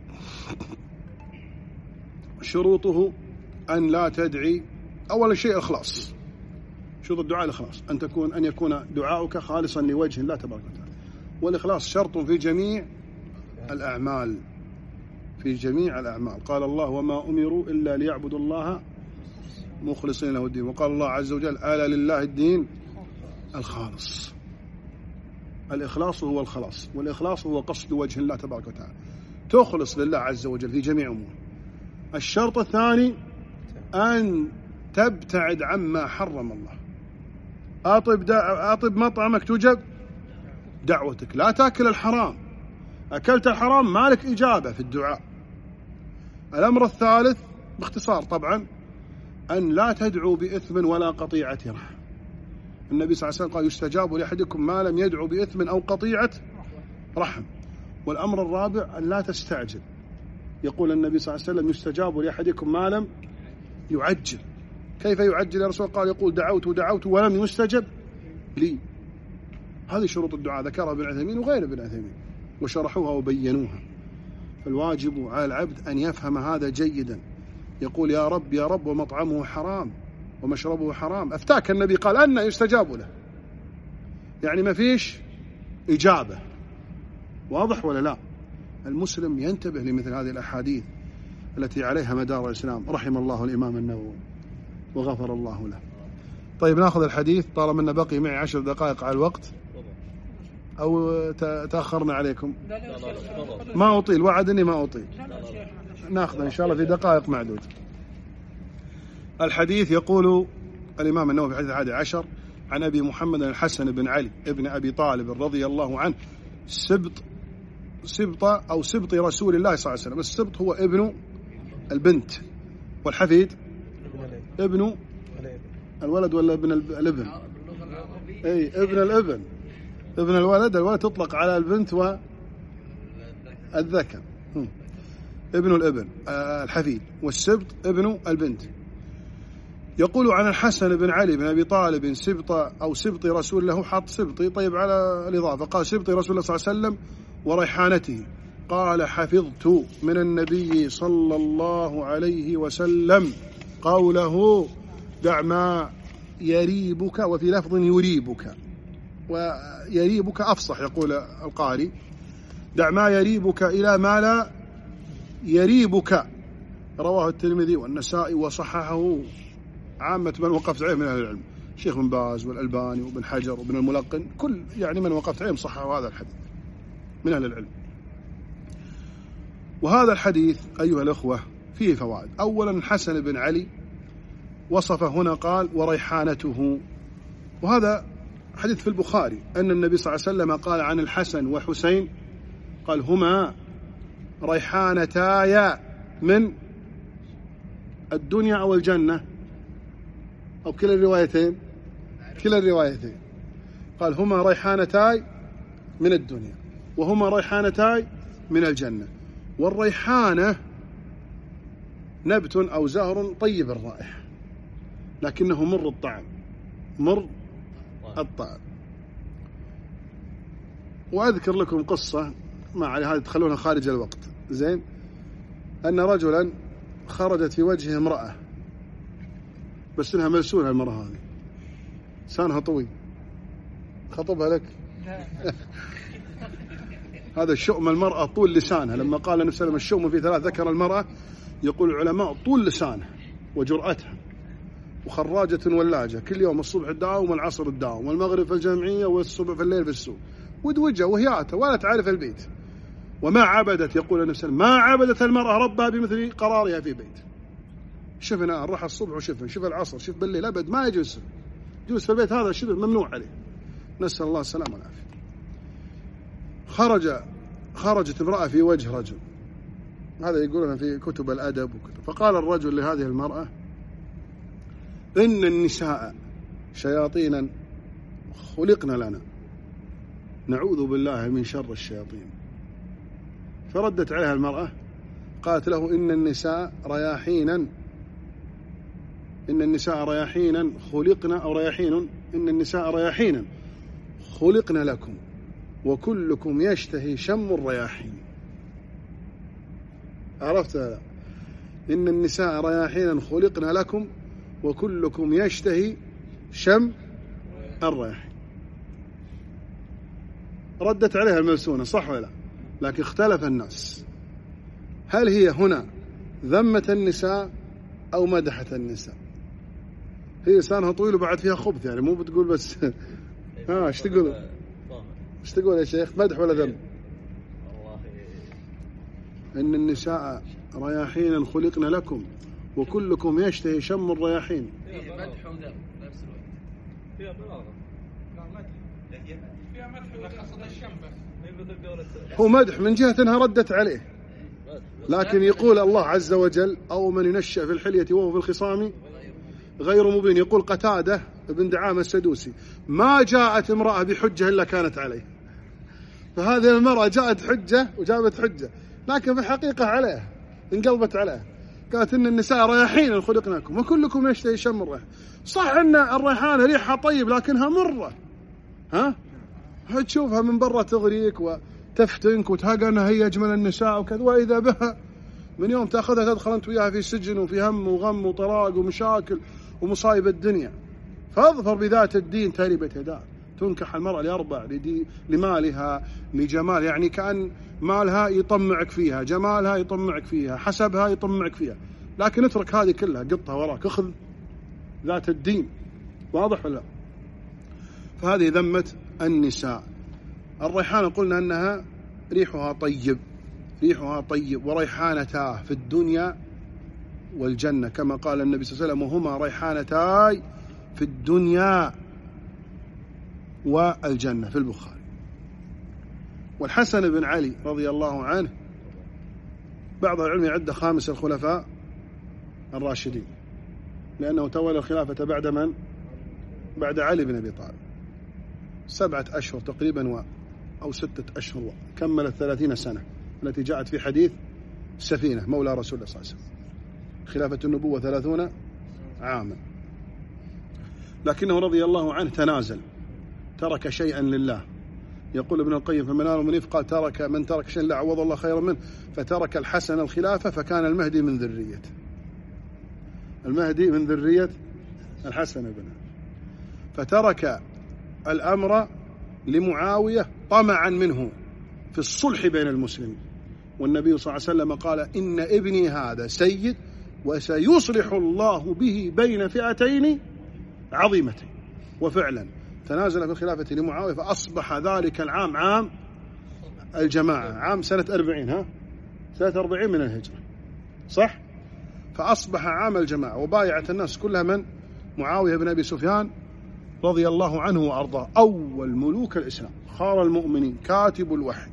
شروطه أن لا تدعي، أول شيء الإخلاص. شروط الدعاء الإخلاص، أن يكون دعاؤك خالصا لوجه الله تبارك وتعالى. والإخلاص شرط في جميع الأعمال، في جميع الأعمال. قال الله: وما أمروا إلا ليعبدوا الله مخلصين له الدين. وقال الله عز وجل: ألا لله الدين الخالص. الإخلاص هو الخلاص، والإخلاص هو قصد وجه الله تبارك وتعالى، تخلص لله عز وجل في جميع أمور. الشرط الثاني أن تبتعد عما حرم الله. أطب مطعمك تجب دعوتك، لا تأكل الحرام. أكلت الحرام مالك إجابة في الدعاء. الأمر الثالث باختصار طبعا أن لا تدعو بإثم ولا قطيعة رحم. النبي صلى الله عليه وسلم قال: يستجاب لأحدكم ما لم يدعو بإثم أو قطيعة رحم. والأمر الرابع أن لا تستعجل، يقول النبي صلى الله عليه وسلم يستجاب لأحدكم ما لم يعجل. كيف يعجل يا رسول؟ قال يقول دعوت ولم يستجب لي. هذه شروط الدعاء ذكرها ابن عثيمين وغير ابن عثيمين وشرحوها وبينوها. فالواجب على العبد أن يفهم هذا جيدا. يقول يا رب ومطعمه حرام ومشربه حرام، أفتاك النبي قال أن يستجاب له، يعني ما فيش إجابة. واضح ولا لا؟ المسلم ينتبه لمثل هذه الأحاديث التي عليها مدار الإسلام. رحم الله الإمام النووي وغفر الله له. طيب نأخذ الحديث طالما أن بقي معي 10 دقائق على الوقت، أو تأخرنا عليكم؟ ما أطيل، وعد أني ما أطيل. نأخذ إن شاء الله في دقائق معدود. الحديث يقول الإمام النووي في الحديث 11 عن أبي محمد الحسن بن علي ابن أبي طالب رضي الله عنه، سبط رسول الله صلى الله عليه وسلم. السبط هو ابن البنت، والحفيد ابن الولد ولا ابن الابن؟ أي ابن الابن، ابن الولد تطلق على البنت والذكر، ابن الابن الحفيد، والسبط ابن البنت. يقول عن الحسن بن علي بن أبي طالب سبط رسول الله، حط سبطي طيب على الإضافة، قال سبط رسول الله صلى الله عليه وسلم وريحانته. قال حفظت من النبي صلى الله عليه وسلم قوله دع ما يريبك، وفي لفظ يريبك، ويريبك أفصح يقول القاري، دع ما يريبك إلى ما لا يريبك. رواه الترمذي والنسائي وصححه عامة من وقفت عليه من أهل العلم، شيخ بن باز والألباني وابن حجر وابن الملقن، كل يعني من وقفت عليهم صححوا هذا الحديث من أهل العلم. وهذا الحديث أيها الأخوة فيه فوائد. أولا الحسن بن علي وصف هنا قال وريحانته، وهذا حديث في البخاري أن النبي صلى الله عليه وسلم قال عن الحسن وحسين قال هما ريحانتايا من الدنيا أو الجنة، أو كلا الروايتين، كلا الروايتين. قال هما ريحانتاي من الدنيا وهما ريحانتاي من الجنة. والريحانة نبت أو زهر طيب الرائحة لكنه مر الطعم، مر الطعم. وأذكر لكم قصة ما على هذه تخلونها خارج الوقت، زين، أن رجلا خرجت في وجهه امرأة، بس إنها ملسونة المرأة هذه، لسانها طويل، خطبها لك هذا الشؤم المرأة طول لسانها. لما قال النبي صلى الله عليه وسلم الشؤم في 3 ذكر المرأة، يقول العلماء طول لسانها وجرأتها، وخراجة ولاجة، كل يوم الصبح الداوم والعصر الداوم والمغرب في الجمعية والصبح في الليل في السوق، ودوجة وهياتها ولا تعرف البيت. وما عبدت، يقول النبي صلى الله عليه وسلم ما عبدت المرأة ربها بمثل قرارها في بيت. شفنا نروح الصبح وشفنا شوف العصر شوف بالليل، أبد ما يجوز في البيت، هذا شبه ممنوع عليه، نسأل الله السلامة والعافية. خرجت امرأة في وجه رجل، هذا يقولون في كتب الأدب وكتب. فقال الرجل لهذه المرأة إن النساء شياطينا خلقنا لنا نعوذ بالله من شر الشياطين. فردت عليها المرأة قالت له إن النساء رياحينا خلقنا، أو رياحين، إن النساء رياحينا خلقنا لكم وكلكم يشتهي شم الرياحين. عرفت هذا؟ إن النساء رياحينا خلقنا لكم وكلكم يشتهي شم الرياحين. ردت عليها الملسونة صح ولا لا؟ لكن اختلف الناس، هل هي هنا ذمت النساء أو مدحت النساء؟ هي لسانها طويل وبعد فيها خبث، يعني مو بتقول بس ايش تقول؟ ايش تقول يا شيخ، مدح ولا ذم؟ إن النساء رياحين خلقنا لكم وكلكم يشتهي شم الرياحين. مدح وذم نفس الوقت، فيها بلاغة، فيها مدح وقصد الشم بس، هو مدح من جهة أنها ردت عليه، لكن يقول الله عز وجل أو من ينشأ في الحلية وهو في الخصام غير مبين. يقول قتادة بن دعامة السدوسي ما جاءت امرأة بحجة إلا كانت عليه. فهذه المرأة جاءت حجة وجابت حجة، لكن في الحقيقة عليه، انقلبت عليه، قالت إن النساء رياحين خلقناكم وكلكم يشتهي شم الريح. صح أن الريحانة ريحها طيب لكنها مرة، ها تشوفها من برا تغريك وتفتنك وتهقى أنها هي أجمل النساء وكذا، وإذا بها من يوم تأخذها تدخل أنت وياها في سجن وفي هم وغم وطلاق ومشاكل ومصايب الدنيا. فاظفر بذات الدين تربت يداك. تنكح المرأة لأربع: لمالها، لجمال، يعني كأن مالها يطمعك فيها، جمالها يطمعك فيها، حسبها يطمعك فيها، لكن اترك هذه كلها، قطها وراك، اخذ ذات الدين. واضح ولا؟ فهذه ذمة النساء. الريحانة قلنا أنها ريحها طيب، ريحها طيب، وريحانتاه في الدنيا والجنة كما قال النبي صلى الله عليه وسلم: وهما ريحانتاي في الدنيا والجنة، في البخاري. والحسن بن علي رضي الله عنه بعض العلم يعد خامس الخلفاء الراشدين، لأنه تولى الخلافة بعد من؟ بعد علي بن أبي طالب 7 أشهر تقريبا أو 6 أشهر، كملت 30 سنة التي جاءت في حديث سفينة مولى رسول الله صلى الله عليه وسلم. خلافة النبوة 30 عاما، لكنه رضي الله عنه تنازل، ترك شيئا لله. يقول ابن القيم في منار المنيف قال: من ترك شيئا لا عوض الله خيرا منه، فترك الحسن الخلافة فكان المهدي من ذريته، المهدي من ذرية الحسن بن، فترك الأمر لمعاوية طمعا منه في الصلح بين المسلمين. والنبي صلى الله عليه وسلم قال: إن ابني هذا سيد وسيصلح الله به بين فئتين عظيمتين. وفعلا تنازل في الخلافة لمعاوية، فأصبح ذلك العام عام الجماعة، عام سنة 40، سنة 40 من الهجرة، صح؟ فأصبح عام الجماعة، وبايعت الناس كلها من؟ معاوية بن أبي سفيان رضي الله عنه وأرضاه، أول ملوك الإسلام، خال المؤمنين، كاتب الوحي.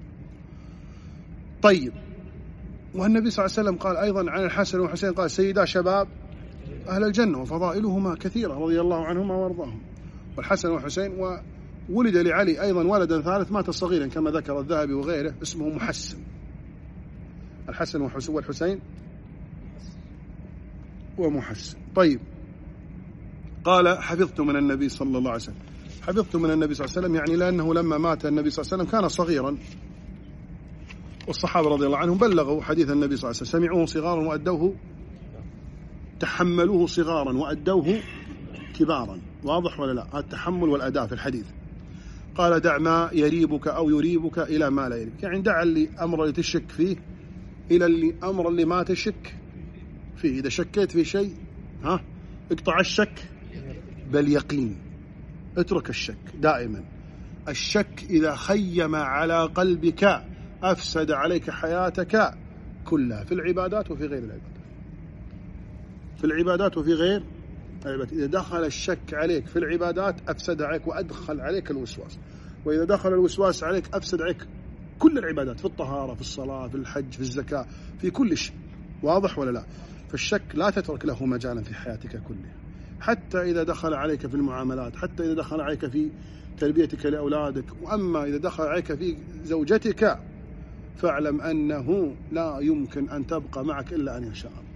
طيب، والنبي صلى الله عليه وسلم قال أيضا عن الحسن والحسين قال: سيدا شباب أهل الجنة، وفضائلهما كثيرة رضي الله عنهما وارضاهم. والحسن والحسين، وولد لعلي أيضا ولدا ثالث مات صغيرا كما ذكر الذهبي وغيره اسمه محسن. الحسن والحسين ومحسن. طيب، قال: حفظت من النبي صلى الله عليه وسلم. حفظت من النبي صلى الله عليه وسلم يعني لأنه لما مات النبي صلى الله عليه وسلم كان صغيرا، والصحابة رضي الله عنهم بلغوا حديث النبي صلى الله عليه وسلم، سمعوه صغارا وأدوه، تحملوه صغارا وأدوه كبارا. واضح ولا لا؟ التحمل والأداء في الحديث. قال: دع ما يريبك أو يريبك إلى ما لا يريبك، يعني دع اللي أمر اللي تشك فيه إلى اللي أمر اللي ما تشك فيه. إذا شكيت في شيء اقطع الشك باليقين، اترك الشك دائما. الشك إذا خيم على قلبك أفسد عليك حياتك كلها، في العبادات وفي غير العبادات، في العبادات وفي غير العبادات. إذا دخل الشك عليك في العبادات أفسد عليك وأدخل عليك الوسواس، وإذا دخل الوسواس عليك أفسد عليك كل العبادات، في الطهارة، في الصلاة، في الحج، في الزكاة، في كل شيء. واضح ولا لا؟ فالشك لا تترك له مجالا في حياتك كلها، حتى إذا دخل عليك في المعاملات، حتى إذا دخل عليك في تربيتك لأولادك. وأما إذا دخل عليك في زوجتك فاعلم أنه لا يمكن أن تبقى معك إلا أن يشاء الله.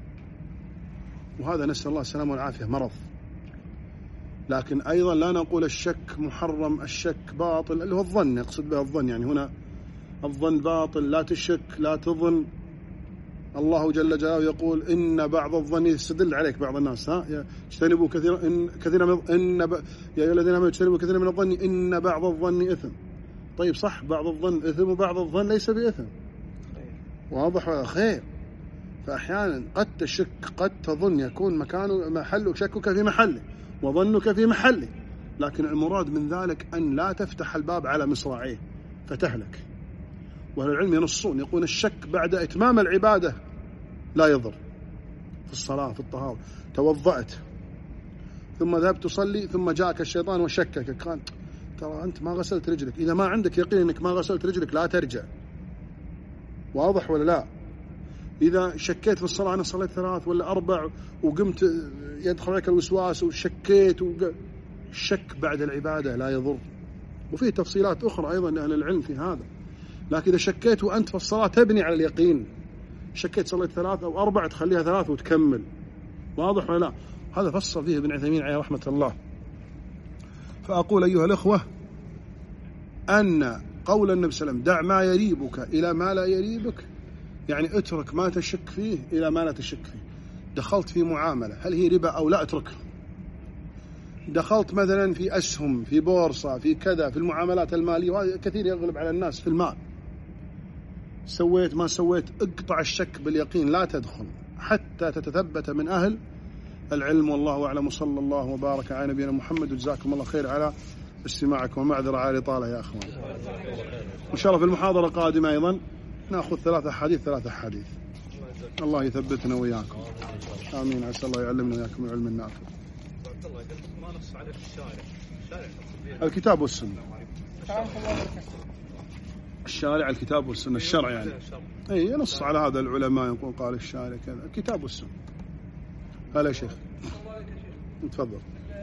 وهذا نسأل الله السلامة والعافية مرض. لكن أيضا لا نقول الشك محرم، الشك باطل، اللي هو الظن، يقصد به الظن، يعني هنا الظن باطل، لا تشك، لا تظن. الله جل جلاله يقول: إن بعض الظن يستدل عليك بعض الناس، اجتنبوا كثيرا من يا الذين آمنوا اجتنبوا كثيرا من الظن إن بعض الظن إثم. طيب صح، بعض الظن إثم وبعض الظن ليس بإثم. واضح؟ خير. فأحيانا قد تشك، قد تظن، يكون محل شكك في محله وظنك في محله، لكن المراد من ذلك أن لا تفتح الباب على مصراعيه فتهلك. وأهل العلم ينصون، يقول الشك بعد إتمام العبادة لا يضر. في الصلاة، في الطهارة، توضأت ثم ذهبت تصلي ثم جاءك الشيطان وشكك، قال: ترى أنت ما غسلت رجلك. إذا ما عندك يقين أنك ما غسلت رجلك لا ترجع. واضح ولا لا؟ إذا شكيت في الصلاة، أنا صليت 3 ولا 4 وقمت يدخل عليك الوسواس وشكيت، الشك بعد العبادة لا يضر. وفيه تفصيلات أخرى أيضا لأهل العلم في هذا. لكن إذا شكيت وأنت في الصلاة تبني على اليقين، شكيت صليت 3 أو 4 تخليها 3 وتكمل. واضح ولا لا؟ هذا فصل فيه ابن عثيمين عليه رحمة الله. فأقول أيها الأخوة أن قول النبي صلى الله عليه وسلم دع ما يريبك إلى ما لا يريبك، يعني اترك ما تشك فيه إلى ما لا تشك فيه. دخلت في معاملة هل هي ربا أو لا، اتركها. دخلت مثلا في أسهم، في بورصة، في كذا، في المعاملات المالية، وهذا كثير يغلب على الناس في المال، سويت ما سويت، اقطع الشك باليقين، لا تدخل حتى تتثبت من أهل العلم. والله أعلم، صلى الله وبارك على نبينا محمد، وجزاكم الله خير على استماعكم، ومعذرة على الإطالة يا أخوان. إن شاء الله في المحاضرة القادمة أيضا نأخذ 3 أحاديث. الله يثبتنا وإياكم، آمين. عسى الله يعلمنا وإياكم العلم النافع. ما نص عليه في الشارع الكتاب والسنة. الشارع الكتاب والسنة، الشرع يعني. أي نص على هذا العلماء، يقول قال الشارع كذا، الكتاب والسنة. هلا يا شيخ، تفضل.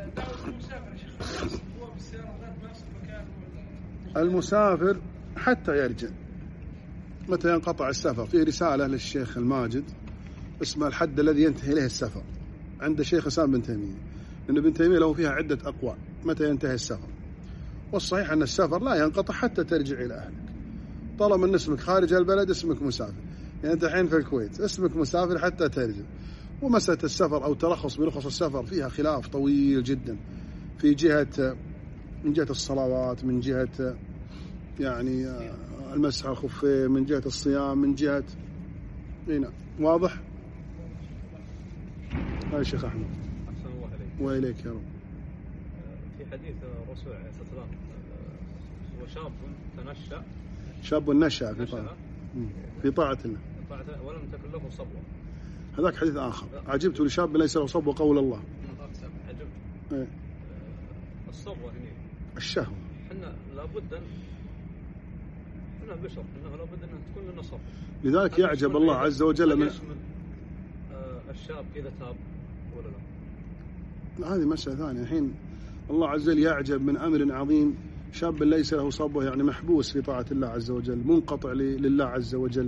المسافر حتى يرجع، متى ينقطع السفر؟ في رسالة للشيخ الماجد اسمها الحد الذي ينتهي إليه السفر، عند الشيخ حسام بن تيمية، لأن ابن تيمية له فيها عدة أقوال متى ينتهي السفر. والصحيح أن السفر لا ينقطع حتى ترجع إلى أهلك. طالما أن اسمك خارج البلد اسمك مسافر، يعني أنت الحين في الكويت اسمك مسافر حتى ترجع. ومسألة السفر أو ترخص برخص السفر فيها خلاف طويل جدا، في جهة من جهة الصلوات، من جهة يعني المسح على الخفين، من جهة الصيام، من جهة هنا. واضح؟ هاي شيخ أحمد. أحسن الله عليك. وإليك يا رب. في حديث الرسول عليه الصلاة والسلام وشاب تنشأ، شاب نشأ في طاعة الله ولم تكن له صبوة. هذاك حديث آخر. عجبت لشاب ليس له صبوة قول الله. عجبت. إيه؟ الصبوة هنا الشهوة. إحنا لابد إنه بشر، إنه لابد أن تكون لنا صبوة. لذلك يعجب الله عز وجل من الشاب إذا تاب ولا لا. هذه مسألة ثانية. الحين الله عز وجل يعجب من أمر عظيم، شاب ليس له صبوة، يعني محبوس في طاعة الله عز وجل، منقطع لله عز وجل،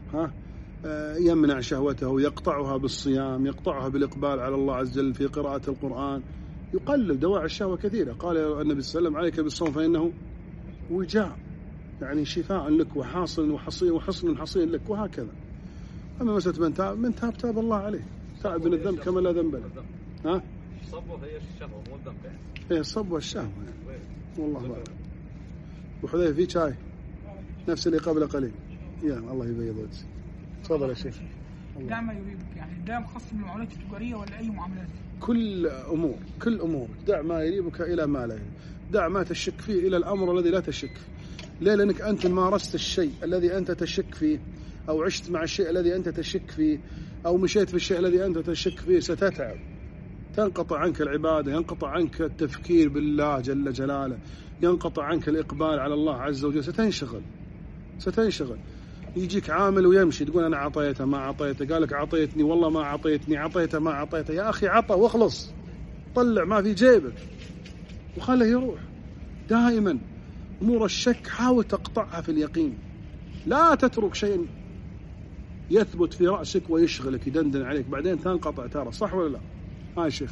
يمنع شهوته، يقطعها بالصيام، يقطعها بالإقبال على الله عز وجل في قراءة القرآن، يقلل دواعي الشهوة كثيرة. قال النبي صلى الله عليه وسلم عليك بالصوم فإنه وجاء، يعني شفاء لك وحاصل وحصن حصين لك، وهكذا. أما مسألة من تاب الله عليه، تاب من الذنب كما لا ذنب له. الصبوة هي الشهوة مو الذنب يعني. هي الصبوة الشهوة يعني. والله أعلم. وحذيفة في شاي نفس اللي قبل قليل، يا الله يبيض وجهك. تفضل يا شيخ. دع ما يريبك، يعني ده خاص بالمعاملات التجارية ولا أي معاملات؟ كل أمور دع ما يريبك إلى ما لا يريبك، دع ما تشك فيه إلى الأمر الذي لا تشك فيه. ليه؟ لأنك أنت مارست الشيء الذي أنت تشك فيه، أو عشت مع الشيء الذي أنت تشك فيه، أو مشيت في الشيء الذي أنت تشك فيه، ستتعب، تنقطع عنك العبادة، ينقطع عنك التفكير بالله جل جلاله، ينقطع عنك الإقبال على الله عز وجل، ستنشغل. يجيك عامل ويمشي، تقول أنا عطيته ما عطيته، قالك عطيتني والله ما عطيتني، عطيته ما عطيته. يا أخي عطى واخلص، طلع ما في جيبك وخله يروح. دائما أمور الشك حاول تقطعها في اليقين، لا تترك شيء يثبت في رأسك ويشغلك يدندن عليك، بعدين تنقطع ترى. صح ولا لا؟ هاي شيخ.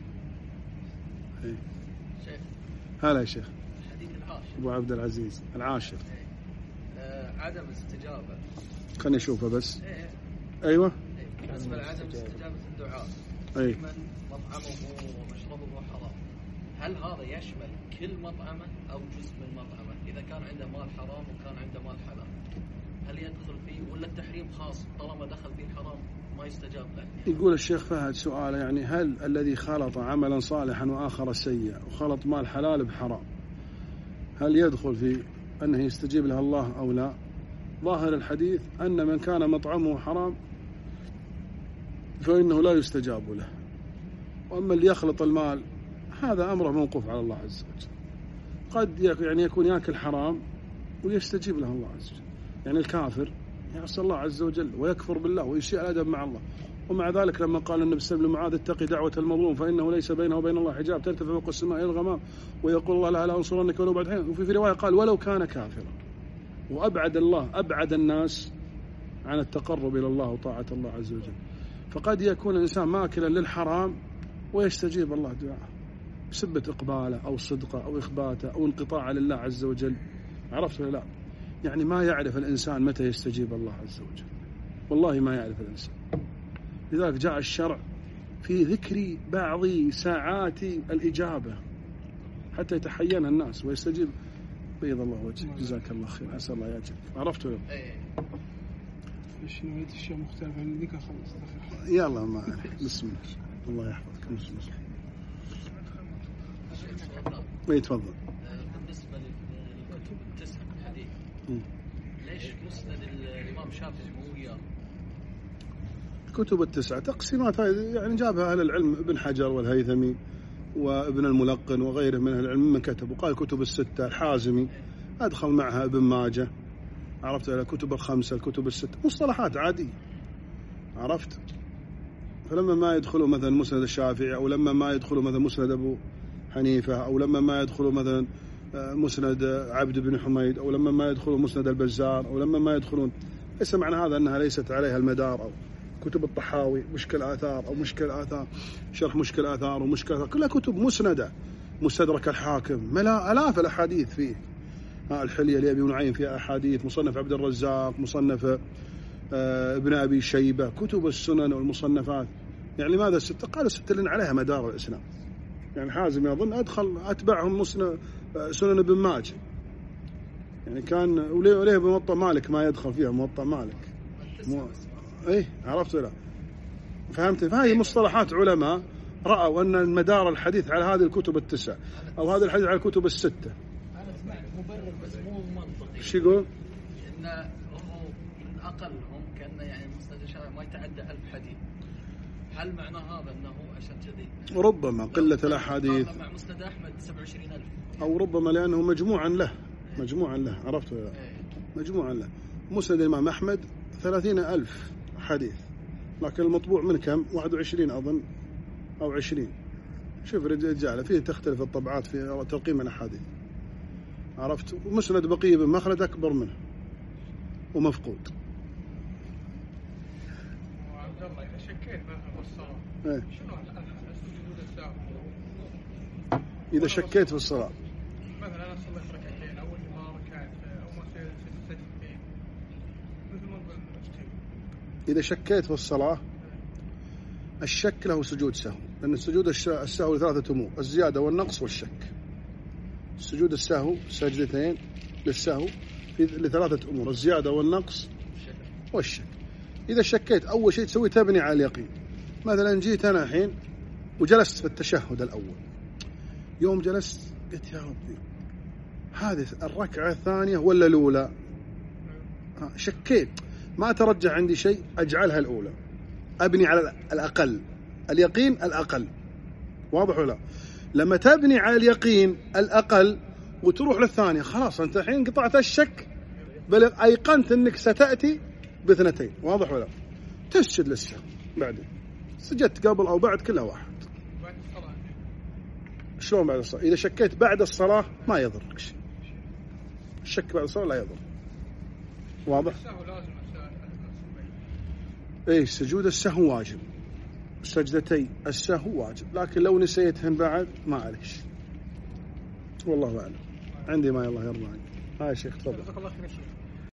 هلا يا شيخ. الحديث العاشر أبو عبد العزيز العاشر. عدم استجابة. خلني أشوفه بس. أيوة. بالنسبة لعدم استجابة الدعاء. أي. من مطعمه ومشربه حرام، هل هذا يشمل كل مطعمه أو جزء من مطعمه؟ إذا كان عنده مال حرام وكان عنده مال حلال، هل يدخل فيه ولا التحريم خاص طالما دخل فيه الحرام ما يستجاب له؟ يقول الشيخ فهد سؤال، يعني هل الذي خلط عملا صالحا وآخر سيئا وخلط مال حلال بحرام، هل يدخل في أنه يستجيب له الله أو لا؟ ظاهر الحديث أن من كان مطعمه حرام فإنه لا يستجاب له، وأما اللي يخلط المال هذا أمره موقوف على الله عز وجل. قد يعني يكون يأكل حرام ويستجيب له الله عز وجل، يعني الكافر يعصي الله عز وجل ويكفر بالله ويسيء الأدب مع الله، ومع ذلك لما قال النبي صلى الله عليه وسلم لمعاذ اتقي دعوة المظلوم فإنه ليس بينه وبين الله حجاب ترتفع فوق السماء إلى الغمام ويقول الله لا أنصرنك ولو بعد حين. وفي رواية قال ولو كان كافرا، وأبعد الله أبعد الناس عن التقرب إلى الله وطاعة الله عز وجل. فقد يكون الإنسان ماكلا للحرام ويستجيب الله دعاءه بسبة إقباله أو صدقه أو إخباته أو انقطاع لله عز وجل. عرفت ولا لا؟ يعني ما يعرف الإنسان متى يستجيب الله عز وجل، والله ما يعرف الإنسان. لذلك جاء الشرع في ذكر بعض ساعات الإجابة حتى يتحين الناس ويستجيب. بيض الله وجهك، جزاك الله خير، أسأل الله يعجبك. عرفت ولا؟ ايش نوعية اشياء مختلفة اللي ذيك خلص. يلا ما عليك. بسم الله، الله يحفظك. بسم الله. تفضل. بالنسبة للكتب التسعة في الحديث، ليش مسند الإمام الشافعي مو وياه؟ الكتب التسعة تقسيمات يعني جابها أهل العلم، ابن حجر والهيثمي وابن الملقن وغيره من أهل العلم من كتب. وقال الكتب الستة، الحازمي أدخل معها ابن ماجه. عرفت؟ الكتب الخمسة، الكتب الستة، مصطلحات عادية. عرفت؟ فلما ما يدخلوا مثلا مسند الشافعي، أو لما ما يدخلوا مثلا مسند أبو حنيفة، أو لما ما يدخلوا مثلا مسند عبد بن حميد، أو لما ما يدخلوا مسند البزار، أو لما ما يدخلون، ليس معنى هذا أنها ليست عليها المدار. أو كتب الطحاوي مشكل آثار، أو مشكل آثار، شرح مشكل آثار ومشكل آثار، كلها كتب مسندة. مستدرك الحاكم ملا آلاف الأحاديث فيه. الحلية لأبي نعيم فيها أحاديث، مصنف عبد الرزاق، مصنف ابن أبي شيبة، كتب السنن والمصنفات. يعني لماذا الستة؟ قال الستة لأن عليها مدار الإسلام. يعني حازم يظن أدخل أتبعهم سنن ابن ماجه. يعني كان وليه بموطأ مالك ما يدخل فيها موطأ مالك. إيه، عرفت ولا؟ فهمت؟ فهذه مصطلحات علماء رأوا أن المدار الحديث على هذه الكتب التسع، أو هذا الحديث على الكتب الستة. أنا سمعت مبرر بس مو منطقي. إيش يقول؟ إن هم من أقلهم كأنه يعني مسند الشافعي ما يتعدى 1000 حديث. هل معنى هذا أنه عشان كذي؟ ربما قلة الأحاديث. مع مسند أحمد 27,000. أو ربما لأنه مجموعا له. عرفت ولا؟ مجموعا له. مسند الإمام أحمد 30,000 حديث، لكن المطبوع من كم؟ 21 أظن أو 20. شوف رجال فيه تختلف الطبعات في ترقيم الأحاديث. عرفت؟ ومسند بقية بن مخلد أكبر منه ومفقود. وعبد الله إذا شكيت مثلا بالصلاة شنو السجود السهو؟ إذا شكيت في الصلاة مثلا أنا صليت ركعتين، أول ما ركعت أو ما سجدتين مثل ما نقول إذا شكيت في الصلاة، الشك له سجود سهو، لأن السجود السهو لثلاثة أمور: الزيادة والنقص والشك. السجود السهو سجدتين للسهو لثلاثة أمور: الزيادة والنقص والشك. إذا شكيت أول شيء تسوي تبني على اليقين. مثلا جيت أنا الحين وجلست في التشهد الأول، يوم جلست قلت يا ربي هذه الركعة الثانية ولا الأولى؟ شكيت، ما ترجع عندي شيء، أجعلها الأولى، أبني على الأقل، اليقين الأقل. واضح ولا؟ لما تبني على اليقين الأقل وتروح للثانية، خلاص أنت الحين قطعت الشك، بل أيقنت أنك ستأتي باثنتين. واضح ولا؟ تسجد للسهو بعدين، سجدت قبل أو بعد كلها واحد. بعد الصلاة شلون بعد الصلاة؟ إذا شكيت بعد الصلاة ما يضرك شيء، الشك بعد الصلاة لا يضر. واضح؟ السهو لازم إيه، سجود السهو واجب، سجدتي السهو واجب، لكن لو نسيتهن بعد ما عليش. والله أعلم. عندي ما الله يرضى عنك. هاي شيخ تفضل. جزاك الله خير يا شيخ.